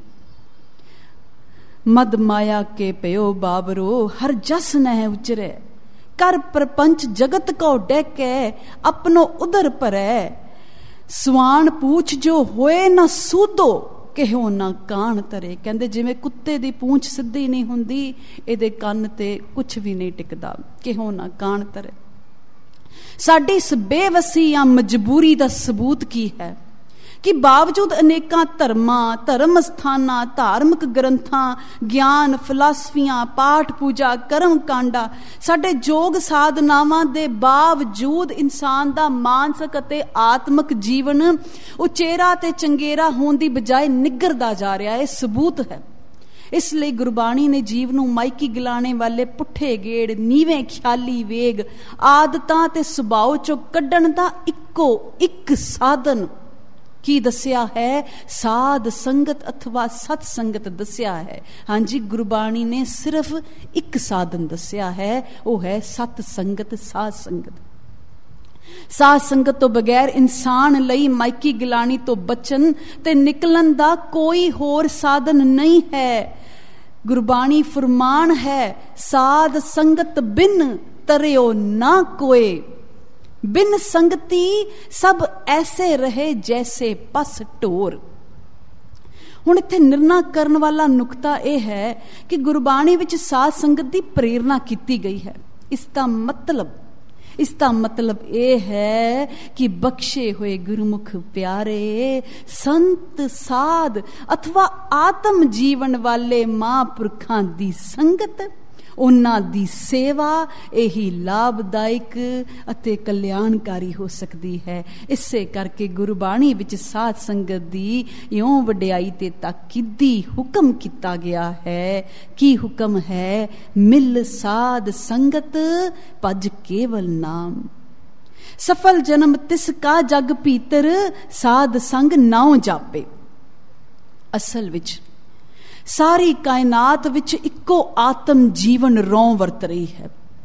ਮਦ ਮਾਇਆ ਕੇ ਪਿਓ ਬਾਬਰੋ ਹਰ ਜਸ ਨਹਿ ਉਚਰੇ, ਕਰ ਪ੍ਰਪੰਚ ਜਗਤ ਕੋ ਡੈਕੇ ਆਪਣੋ ਉਦਰ ਭਰੈ, ਸਵਾਨ ਪੂਛ ਜੋ ਹੋਏ ਨਾ ਸੂਦੋ ਕਿਹੋ ਨਾ ਕਾਣ ਧਰੇ। ਕਹਿੰਦੇ ਜਿਵੇਂ ਕੁੱਤੇ ਦੀ ਪੂੰਛ ਸਿੱਧੀ ਨਹੀਂ ਹੁੰਦੀ, ਇਹਦੇ ਕੰਨ ਤੇ ਕੁਛ ਵੀ ਨਹੀਂ ਟਿਕਦਾ, ਕਿਹੋ ਨਾ ਕਾਣ ਧਰੇ। ਸਾਡੀ ਇਸ ਬੇਵਸੀ ਜਾਂ ਮਜਬੂਰੀ ਦਾ ਸਬੂਤ ਕੀ ਹੈ ਕਿ ਬਾਵਜੂਦ ਅਨੇਕਾਂ ਧਰਮਾਂ, ਧਰਮ ਸਥਾਨਾਂ, ਧਾਰਮਿਕ ਗ੍ਰੰਥਾਂ, ਗਿਆਨ, ਫਿਲਾਸਫੀਆਂ, ਪਾਠ ਪੂਜਾ, ਕਰਮ ਕਾਂਡਾ, ਸਾਡੇ ਯੋਗ ਸਾਧਨਾਵਾਂ ਦੇ ਬਾਵਜੂਦ ਇਨਸਾਨ ਦਾ ਮਾਨਸਿਕ ਅਤੇ ਆਤਮਿਕ ਜੀਵਨ ਉਚੇਰਾ ਤੇ ਚੰਗੇਰਾ ਹੋਣ ਦੀ ਬਜਾਏ ਨਿੱਘਰਦਾ ਜਾ ਰਿਹਾ ਹੈ। ਸਬੂਤ ਹੈ। ਇਸ ਲਈ ਗੁਰਬਾਣੀ ਨੇ ਜੀਵ ਨੂੰ ਮਾਇਕੀ ਗਿਲਾਣੇ ਵਾਲੇ ਪੁੱਠੇ ਗੇੜ, ਨੀਵੇਂ ਖਿਆਲੀ ਵੇਗ, ਆਦਤਾਂ ਤੇ ਸੁਭਾਅ ਚੋਂ ਕੱਢਣ ਦਾ ਇੱਕੋ ਇੱਕ ਸਾਧਨ ਕੀ ਦੱਸਿਆ ਹੈ? ਸਾਧ ਸੰਗਤ ਅਥਵਾ ਸਤ ਸੰਗਤ ਦੱਸਿਆ ਹੈ। ਹਾਂਜੀ, ਗੁਰਬਾਣੀ ਨੇ ਸਿਰਫ ਇੱਕ ਸਾਧਨ ਦੱਸਿਆ ਹੈ, ਉਹ ਹੈ ਸਤ ਸੰਗਤ, ਸਾਧ ਸੰਗਤ। ਸਾਧ ਸੰਗਤ ਤੋਂ ਬਗੈਰ ਇਨਸਾਨ ਲਈ ਮਾਇਕੀ ਗਿਲਾਣੀ ਤੋਂ ਬਚਣ ਤੇ ਨਿਕਲਣ ਦਾ ਕੋਈ ਹੋਰ ਸਾਧਨ ਨਹੀਂ ਹੈ। ਗੁਰਬਾਣੀ ਫਰਮਾਨ ਹੈ, ਸਾਧ ਸੰਗਤ ਬਿਨ ਤਰਿਓ ਨਾ ਕੋਏ, ਬਿਨ ਸੰਗਤੀ ਸਭ ਐਸੇ ਰਹੇ ਜੈਸੇ ਪਸ ਢੋਰ। ਹੁਣ ਇੱਥੇ ਨਿਰਣਾ ਕਰਨ ਵਾਲਾ ਨੁਕਤਾ ਇਹ ਹੈ ਕਿ ਗੁਰਬਾਣੀ ਵਿੱਚ ਸਾਧ ਸੰਗਤ ਦੀ ਪ੍ਰੇਰਨਾ ਕੀਤੀ ਗਈ ਹੈ। ਇਸ ਦਾ ਮਤਲਬ ਇਸ ਦਾ ਮਤਲਬ ਇਹ ਹੈ ਕਿ ਬਖਸ਼ੇ ਹੋਏ ਗੁਰਮੁਖ ਪਿਆਰੇ, ਸੰਤ, ਸਾਧ ਅਥਵਾ ਆਤਮ ਜੀਵਨ ਵਾਲੇ ਮਹਾਂਪੁਰਖਾਂ ਦੀ ਸੰਗਤ, ਉਹਨਾਂ ਦੀ ਸੇਵਾ ਇਹੀ ਲਾਭਦਾਇਕ ਅਤੇ ਕਲਿਆਣਕਾਰੀ ਹੋ ਸਕਦੀ ਹੈ। ਇਸੇ ਕਰਕੇ ਗੁਰਬਾਣੀ ਵਿੱਚ ਸਾਧ ਸੰਗਤ ਦੀ ਇਉਂ ਵਡਿਆਈ ਤੇ ਤਾਕੀਦੀ ਹੁਕਮ ਕੀਤਾ ਗਿਆ ਹੈ। ਕੀ ਹੁਕਮ ਹੈ? ਮਿਲ ਸਾਧ ਸੰਗਤ ਭਜ ਕੇਵਲ ਨਾਮ, ਸਫਲ ਜਨਮ ਤਿਸ ਕਾ ਜਗ ਭੀਤਰ, ਸਾਧ ਸੰਗ ਨਾਉ ਜਾਪੇ। ਅਸਲ ਵਿੱਚ ਸਾਰੀ ਕਾਇਨਾਤ ਵਿੱਚ ਇੱਕੋ ਆਤਮ ਜੀਵਨ ਰੌਂ ਵਰਤ ਰਹੀ ਹੈ।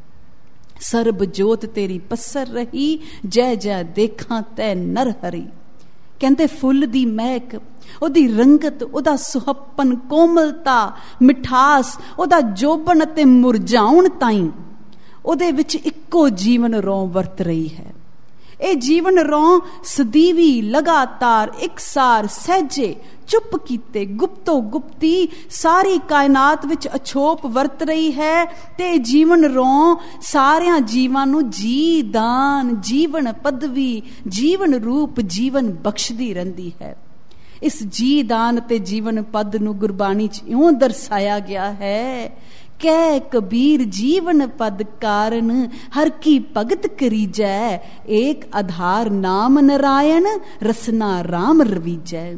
ਸਰਬ ਜੋਤ ਤੇਰੀ ਪਸਰ ਰਹੀ, ਜੈ ਜੈ ਦੇਖਾਂ ਤੈ ਨਰ ਹਰੀ। ਕਹਿੰਦੇ ਫੁੱਲ ਦੀ ਮਹਿਕ, ਉਹਦੀ ਰੰਗਤ, ਉਹਦਾ ਸੁਹੱਪਨ, ਕੋਮਲਤਾ, ਮਿਠਾਸ, ਉਹਦਾ ਜੋਬਨ ਅਤੇ ਮੁਰਝਾਉਣ ਤਾਈਂ ਉਹਦੇ ਵਿੱਚ ਇੱਕੋ ਜੀਵਨ ਰੌਂ ਵਰਤ ਰਹੀ ਹੈ। ਇਹ ਜੀਵਨ ਰੌਂ ਸਦੀਵੀ, ਲਗਾਤਾਰ, ਇਕਸਾਰ, ਸਹਿਜੇ, ਚੁੱਪ ਕੀਤੇ, ਗੁਪਤੋ ਗੁਪਤੀ ਸਾਰੀ ਕਾਇਨਾਤ ਵਿੱਚ ਅਛੋਪ ਵਰਤ ਰਹੀ ਹੈ। ਤੇ ਜੀਵਨ ਰੌਂ ਸਾਰਿਆਂ ਜੀਵਾਂ ਨੂੰ ਜੀ ਦਾਨ, ਜੀਵਨ ਪਦਵੀ, ਜੀਵਨ ਰੂਪ ਜੀਵਨ ਬਖਸ਼ਦੀ ਰਹਿੰਦੀ ਹੈ। ਇਸ ਜੀ ਦਾਨ ਤੇ ਜੀਵਨ ਪਦ ਨੂੰ ਗੁਰਬਾਣੀ 'ਚ ਇਉਂ ਦਰਸਾਇਆ ਗਿਆ ਹੈ, ਕਹਿ ਕਬੀਰ ਜੀਵਨ ਪਦ ਕਾਰਨ, ਹਰ ਕੀ ਭਗਤ ਕਰੀਜੈ, ਏਕ ਆਧਾਰ ਨਾਮ ਨਰਾਇਣ, ਰਸਨਾ ਰਾਮ ਰਵੀਜੈ।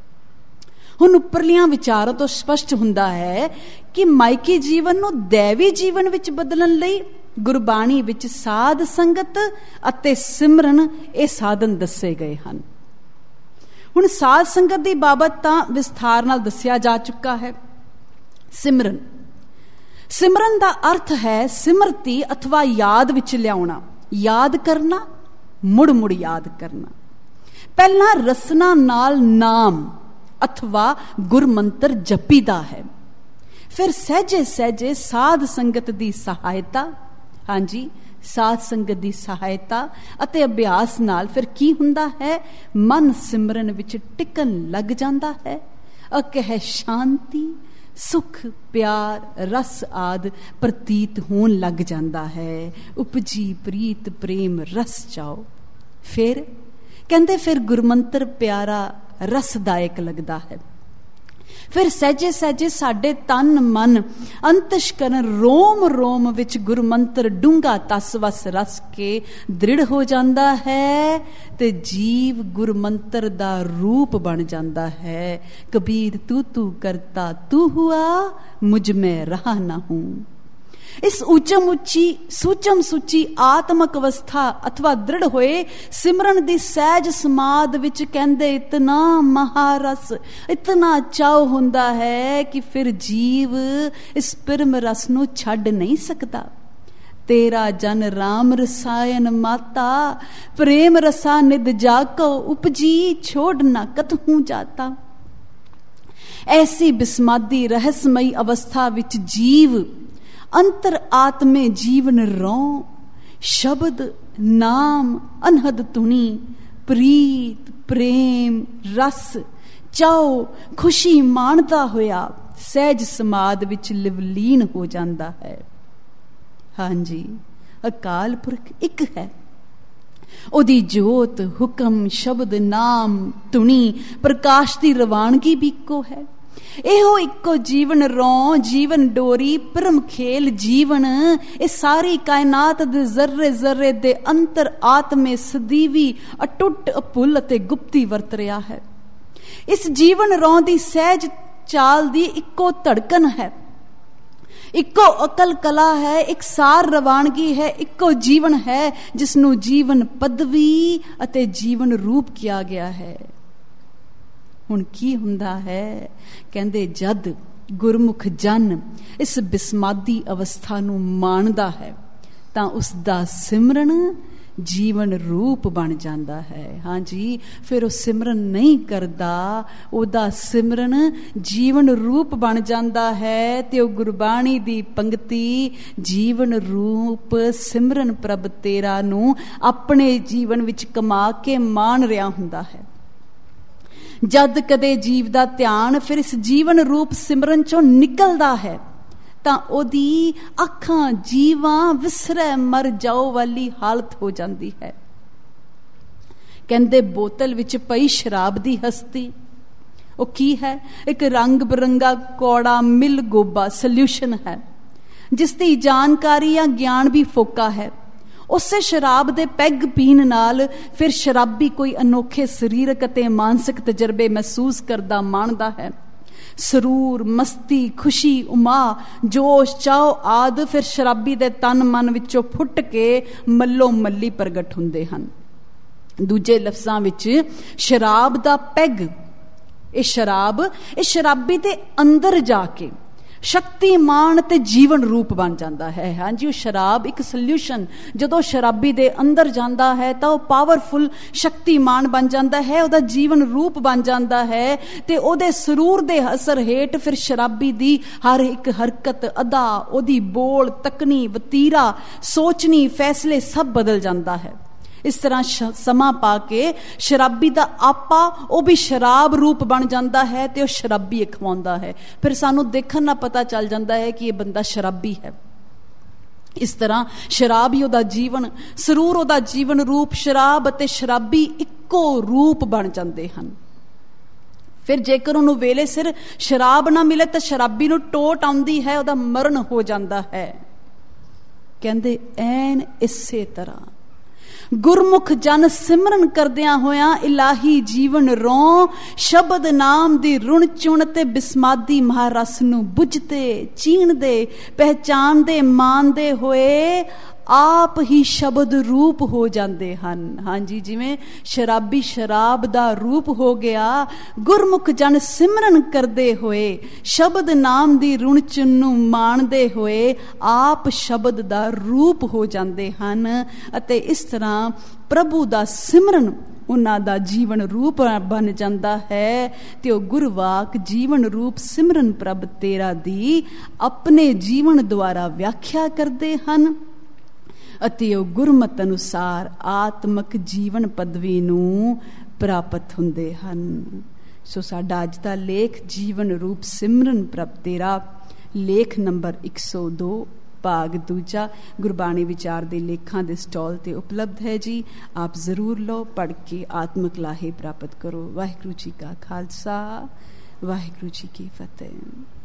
ਹੁਣ ਉੱਪਰਲੀਆਂ ਵਿਚਾਰਾਂ ਤੋਂ ਸਪਸ਼ਟ ਹੁੰਦਾ ਹੈ ਕਿ ਮਾਇਕੀ ਜੀਵਨ ਨੂੰ ਦੈਵੀ ਜੀਵਨ ਵਿੱਚ ਬਦਲਣ ਲਈ ਗੁਰਬਾਣੀ ਵਿੱਚ ਸਾਧ ਸੰਗਤ ਅਤੇ ਸਿਮਰਨ ਇਹ ਸਾਧਨ ਦੱਸੇ ਗਏ ਹਨ। ਹੁਣ ਸਾਧ ਸੰਗਤ ਦੀ ਬਾਬਤ ਤਾਂ ਵਿਸਥਾਰ ਨਾਲ ਦੱਸਿਆ ਜਾ ਚੁੱਕਾ ਹੈ। ਸਿਮਰਨ ਸਿਮਰਨ ਦਾ ਅਰਥ ਹੈ ਸਿਮਰਤੀ ਅਥਵਾ ਯਾਦ ਵਿੱਚ ਲਿਆਉਣਾ, ਯਾਦ ਕਰਨਾ, ਮੁੜ ਮੁੜ ਯਾਦ ਕਰਨਾ। ਪਹਿਲਾਂ ਰਸਨਾ ਨਾਲ ਨਾਮ ਅਥਵਾ ਗੁਰਮੰਤਰ ਜਪੀਦਾ ਹੈ, ਫਿਰ ਸਹਿਜੇ ਸਹਿਜੇ ਸਾਧ ਸੰਗਤ ਦੀ ਸਹਾਇਤਾ ਹਾਂਜੀ, ਸਾਧ ਸੰਗਤ ਦੀ ਸਹਾਇਤਾ ਅਤੇ ਅਭਿਆਸ ਨਾਲ ਫਿਰ ਕੀ ਹੁੰਦਾ ਹੈ? ਮਨ ਸਿਮਰਨ ਵਿੱਚ ਟਿਕਣ ਲੱਗ ਜਾਂਦਾ ਹੈ। ਅਕਹਿ ਸ਼ਾਂਤੀ, ਸੁਖ, ਪਿਆਰ, ਰਸ ਆਦਿ ਪ੍ਰਤੀਤ ਹੋਣ ਲੱਗ ਜਾਂਦਾ ਹੈ। ਉਪਜੀ ਪ੍ਰੀਤ ਪ੍ਰੇਮ ਰਸ ਚਾਓ। ਫਿਰ ਕਹਿੰਦੇ ਫਿਰ ਗੁਰਮੰਤਰ ਪਿਆਰਾ ਰਸਦਾਇਕ ਲੱਗਦਾ ਹੈ। ਫਿਰ ਸਹਿਜੇ ਸਹਿਜੇ ਸਾਡੇ ਤਨ ਮਨ ਅੰਤਸ਼ਕਰਨ ਰੋਮ ਰੋਮ ਵਿੱਚ ਗੁਰਮੰਤਰ ਡੂੰਘਾ ਤਸ ਵਸ ਰਸ ਕੇ ਦ੍ਰਿੜ ਹੋ ਜਾਂਦਾ ਹੈ ਤੇ ਜੀਵ ਗੁਰਮੰਤਰ ਦਾ ਰੂਪ ਬਣ ਜਾਂਦਾ ਹੈ। ਕਬੀਰ ਤੂ ਤੂ ਕਰਤਾ ਤੂ ਹੁਆ, ਮੁਝ ਮੈਂ ਰਹਾ ਨਾ ਹੂੰ। ਇਸ ਉੱਚਮ ਉੱਚੀ ਸੂਚਮ ਸੁਚੀ ਆਤਮਕ ਅਵਸਥਾ ਅਥਵਾ ਦ੍ਰਿੜ ਹੋਏ ਸਿਮਰਨ ਦੀ ਸਹਿਜ ਸਮਾਧ ਵਿੱਚ ਕਹਿੰਦੇ ਇਤਨਾ ਮਹਾਰਸ, ਇਤਨਾ ਚਾਉ ਹੁੰਦਾ ਹੈ ਕਿ ਫਿਰ ਜੀਵ ਇਸ ਪਿਰਮ ਰਸ ਨੂੰ ਛੱਡ ਨਹੀਂ ਸਕਦਾ। ਤੇਰਾ ਜਨ ਰਾਮ ਰਸਾਇਨ ਮਾਤਾ, ਪ੍ਰੇਮ ਰਸਾ ਨਿਦ ਜਾਕੋ ਉਪਜੀ, ਛੋੜ ਨਾ ਕਤਹੂ ਜਾਤਾ। ਐਸੀ ਬਿਸਮਾਦੀ ਰਹੱਸਮਈ ਅਵਸਥਾ ਵਿੱਚ ਜੀਵ ਅੰਤਰ ਆਤਮੇ ਜੀਵਨ ਰੋਂ ਸ਼ਬਦ ਨਾਮ ਅਨਹਦ ਧੁਨੀ ਪ੍ਰੀਤ ਪ੍ਰੇਮ ਰਸ ਚਾਉ ਖੁਸ਼ੀ ਮਾਣਦਾ ਹੋਇਆ ਸਹਿਜ ਸਮਾਧ ਵਿੱਚ ਲਿਵਲੀਨ ਹੋ ਜਾਂਦਾ ਹੈ। ਹਾਂਜੀ, ਅਕਾਲ ਪੁਰਖ ਇੱਕ ਹੈ। ਉਹਦੀ ਜੋਤ, ਹੁਕਮ, ਸ਼ਬਦ, ਨਾਮ, ਧੁਨੀ, ਪ੍ਰਕਾਸ਼ ਦੀ ਰਵਾਨਗੀ ਵੀ ਇੱਕੋ ਹੈ। ਇਹੋ ਇੱਕੋ ਜੀਵਨ ਰੋਂ, ਜੀਵਨ ਡੋਰੀ, ਪਰਮ ਖੇਲ ਜੀਵਨ, ਇਹ ਸਾਰੀ ਕਾਇਨਾਤ ਦੇ ਜ਼ਰਰੇ ਜ਼ਰਰੇ ਦੇ ਅੰਤਰ ਆਤਮੇ ਸਦੀਵੀ ਅਟੁੱਟ ਅਭੁੱਲ ਅਤੇ ਗੁਪਤੀ ਵਰਤ ਰਿਹਾ ਹੈ। ਇਸ ਜੀਵਨ ਰੋਂ ਦੀ ਸਹਿਜ ਚਾਲ ਦੀ ਇੱਕੋ ਧੜਕਨ ਹੈ, ਇੱਕੋ ਅਕਲ ਕਲਾ ਹੈ, ਇੱਕ ਸਾਰ ਰਵਾਨਗੀ ਹੈ, ਇੱਕੋ ਜੀਵਨ ਹੈ ਜਿਸ ਨੂੰ ਜੀਵਨ ਪਦਵੀ ਅਤੇ ਜੀਵਨ ਰੂਪ ਕਿਹਾ ਗਿਆ ਹੈ। ਹੁਣ ਕੀ ਹੁੰਦਾ ਹੈ? ਕਹਿੰਦੇ ਜਦ ਗੁਰਮੁਖ ਜਨ ਇਸ ਬਿਸਮਾਦੀ ਅਵਸਥਾ ਨੂੰ ਮਾਣਦਾ ਹੈ ਤਾਂ ਉਸ ਦਾ ਸਿਮਰਨ ਜੀਵਨ ਰੂਪ ਬਣ ਜਾਂਦਾ ਹੈ। ਹਾਂਜੀ, ਫਿਰ ਉਹ ਸਿਮਰਨ ਨਹੀਂ ਕਰਦਾ, ਉਹਦਾ ਸਿਮਰਨ ਜੀਵਨ ਰੂਪ ਬਣ ਜਾਂਦਾ ਹੈ ਤੇ ਉਹ ਗੁਰਬਾਣੀ ਦੀ ਪੰਕਤੀ ਜੀਵਨ ਰੂਪ ਸਿਮਰਨ ਪ੍ਰਭ ਤੇਰਾ ਨੂੰ ਆਪਣੇ ਜੀਵਨ ਵਿੱਚ ਕਮਾ ਕੇ ਮਾਣ ਰਿਹਾ ਹੁੰਦਾ ਹੈ। ਜਦ ਕਦੇ ਜੀਵ ਦਾ ਧਿਆਨ ਫਿਰ ਇਸ ਜੀਵਨ ਰੂਪ ਸਿਮਰਨ ਚੋਂ ਨਿਕਲਦਾ ਹੈ ਤਾਂ ਉਹਦੀ ਅੱਖਾਂ ਜੀਵਾਂ ਵਿਸਰੈ ਮਰ ਜਾਓ ਵਾਲੀ ਹਾਲਤ ਹੋ ਜਾਂਦੀ ਹੈ। ਕਹਿੰਦੇ ਬੋਤਲ ਵਿੱਚ ਪਈ ਸ਼ਰਾਬ ਦੀ ਹਸਤੀ ਉਹ ਕੀ ਹੈ? ਇੱਕ ਰੰਗ ਬਰੰਗਾ ਕੌੜਾ ਮਿਲ ਗੋਬਾ ਸੋਲਿਊਸ਼ਨ ਹੈ ਜਿਸ ਦੀ ਜਾਣਕਾਰੀ ਜਾਂ ਗਿਆਨ ਵੀ ਫੋਕਾ ਹੈ। ਉਸੇ ਸ਼ਰਾਬ ਦੇ ਪੈਗ ਪੀਣ ਨਾਲ ਫਿਰ ਸ਼ਰਾਬੀ ਕੋਈ ਅਨੋਖੇ ਸਰੀਰਕ ਅਤੇ ਮਾਨਸਿਕ ਤਜਰਬੇ ਮਹਿਸੂਸ ਕਰਦਾ ਮਾਣਦਾ ਹੈ। ਸਰੂਰ, ਮਸਤੀ, ਖੁਸ਼ੀ, ਉਮਾ, ਜੋਸ਼, ਚਾਉ ਆਦਿ ਫਿਰ ਸ਼ਰਾਬੀ ਦੇ ਤਨ ਮਨ ਵਿੱਚੋਂ ਫੁੱਟ ਕੇ ਮੱਲੋ ਮੱਲੀ ਪ੍ਰਗਟ ਹੁੰਦੇ ਹਨ। ਦੂਜੇ ਲਫ਼ਜ਼ਾਂ ਵਿੱਚ ਸ਼ਰਾਬ ਦਾ ਪੈਗ, ਇਹ ਸ਼ਰਾਬ ਇਹ ਸ਼ਰਾਬੀ ਦੇ ਅੰਦਰ ਜਾ ਕੇ ਸ਼ਕਤੀਮਾਨ ਤੇ ਜੀਵਨ ਰੂਪ ਬਣ ਜਾਂਦਾ ਹੈ। ਹਾਂਜੀ, ਉਹ ਸ਼ਰਾਬ ਇੱਕ ਸੋਲਿਊਸ਼ਨ ਜਦੋਂ ਸ਼ਰਾਬੀ ਦੇ ਅੰਦਰ ਜਾਂਦਾ ਹੈ ਤਾਂ ਉਹ ਪਾਵਰਫੁਲ ਸ਼ਕਤੀਮਾਨ ਬਣ ਜਾਂਦਾ ਹੈ, ਉਹਦਾ ਜੀਵਨ ਰੂਪ ਬਣ ਜਾਂਦਾ ਹੈ ਤੇ ਉਹਦੇ ਸਰੂਰ ਦੇ ਅਸਰ ਹੇਠ ਫਿਰ ਸ਼ਰਾਬੀ ਦੀ ਹਰ ਇੱਕ ਹਰਕਤ, ਅਦਾ, ਉਹਦੀ ਬੋਲ, ਤਕਨੀ, ਵਤੀਰਾ, ਸੋਚਣੀ, ਫੈਸਲੇ ਸਭ ਬਦਲ ਜਾਂਦਾ ਹੈ। ਇਸ ਤਰ੍ਹਾਂ ਸਮਾਂ ਪਾ ਕੇ ਸ਼ਰਾਬੀ ਦਾ ਆਪਾ ਉਹ ਵੀ ਸ਼ਰਾਬ ਰੂਪ ਬਣ ਜਾਂਦਾ ਹੈ ਤੇ ਉਹ ਸ਼ਰਾਬੀ ਅਖਵਾਉਂਦਾ ਹੈ। ਫਿਰ ਸਾਨੂੰ ਦੇਖਣ ਨਾਲ ਪਤਾ ਚੱਲ ਜਾਂਦਾ ਹੈ ਕਿ ਇਹ ਬੰਦਾ ਸ਼ਰਾਬੀ ਹੈ। ਇਸ ਤਰ੍ਹਾਂ ਸ਼ਰਾਬ ਹੀ ਉਹਦਾ ਜੀਵਨ, ਸਰੂਰ ਉਹਦਾ ਜੀਵਨ ਰੂਪ, ਸ਼ਰਾਬ ਅਤੇ ਸ਼ਰਾਬੀ ਇੱਕੋ ਰੂਪ ਬਣ ਜਾਂਦੇ ਹਨ। ਫਿਰ ਜੇਕਰ ਉਹਨੂੰ ਵੇਲੇ ਸਿਰ ਸ਼ਰਾਬ ਨਾ ਮਿਲੇ ਤਾਂ ਸ਼ਰਾਬੀ ਨੂੰ ਟੋਟ ਆਉਂਦੀ ਹੈ, ਉਹਦਾ ਮਰਨ ਹੋ ਜਾਂਦਾ ਹੈ। ਕਹਿੰਦੇ ਐਨ ਇਸੇ ਤਰ੍ਹਾਂ ਗੁਰਮੁਖ ਜਨ ਸਿਮਰਨ ਕਰਦਿਆਂ ਹੋਇਆਂ ਇਲਾਹੀ ਜੀਵਨ ਰੋਂ ਸ਼ਬਦ ਨਾਮ ਦੀ ਰੁਣ ਚੁਣ ਤੇ ਬਿਸਮਾਦੀ ਮਹਾਰਸ ਨੂੰ ਬੁੱਝਦੇ, ਚੀਣਦੇ, ਪਹਿਚਾਨਦੇ, ਮਾਨਦੇ ਹੋਏ ਆਪ ਹੀ ਸ਼ਬਦ ਰੂਪ ਹੋ ਜਾਂਦੇ ਹਨ। ਹਾਂਜੀ, ਜਿਵੇਂ ਸ਼ਰਾਬੀ ਸ਼ਰਾਬ ਦਾ ਰੂਪ ਹੋ ਗਿਆ, ਗੁਰਮੁਖ ਜਨ ਸਿਮਰਨ ਕਰਦੇ ਹੋਏ ਸ਼ਬਦ ਨਾਮ ਦੀ ਰੁਣ ਚੁਣ ਨੂੰ ਮਾਣਦੇ ਹੋਏ ਆਪ ਸ਼ਬਦ ਦਾ ਰੂਪ ਹੋ ਜਾਂਦੇ ਹਨ ਅਤੇ ਇਸ ਤਰ੍ਹਾਂ ਪ੍ਰਭੂ ਦਾ ਸਿਮਰਨ ਉਹਨਾਂ ਦਾ ਜੀਵਨ ਰੂਪ ਬਣ ਜਾਂਦਾ ਹੈ ਤੇ ਉਹ ਗੁਰਵਾਕ ਜੀਵਨ ਰੂਪ ਸਿਮਰਨ ਪ੍ਰਭ ਤੇਰਾ ਦੀ ਆਪਣੇ ਜੀਵਨ ਦੁਆਰਾ ਵਿਆਖਿਆ ਕਰਦੇ ਹਨ ਅਤੇ ਉਹ ਗੁਰਮਤਿ ਅਨੁਸਾਰ ਆਤਮਕ ਜੀਵਨ ਪਦਵੀ ਨੂੰ ਪ੍ਰਾਪਤ ਹੁੰਦੇ ਹਨ। ਸੋ ਸਾਡਾ ਅੱਜ ਦਾ ਲੇਖ ਜੀਵਨ ਰੂਪ ਸਿਮਰਨ ਪ੍ਰਭ ਤੇਰਾ, ਲੇਖ ਨੰਬਰ ਇੱਕ ਸੌ ਦੋ, ਭਾਗ ਦੂਜਾ, ਗੁਰਬਾਣੀ ਵਿਚਾਰ ਦੇ ਲੇਖਾਂ ਦੇ ਸਟਾਲ ਤੇ ਉਪਲਬਧ ਹੈ ਜੀ। ਆਪ ਜ਼ਰੂਰ ਲਓ, ਪੜ੍ਹ ਕੇ ਆਤਮਿਕ ਲਾਹੇ ਪ੍ਰਾਪਤ ਕਰੋ। ਵਾਹਿਗੁਰੂ ਜੀ ਕਾ ਖਾਲਸਾ, ਵਾਹਿਗੁਰੂ ਜੀ ਕੀ ਫਤਿਹ।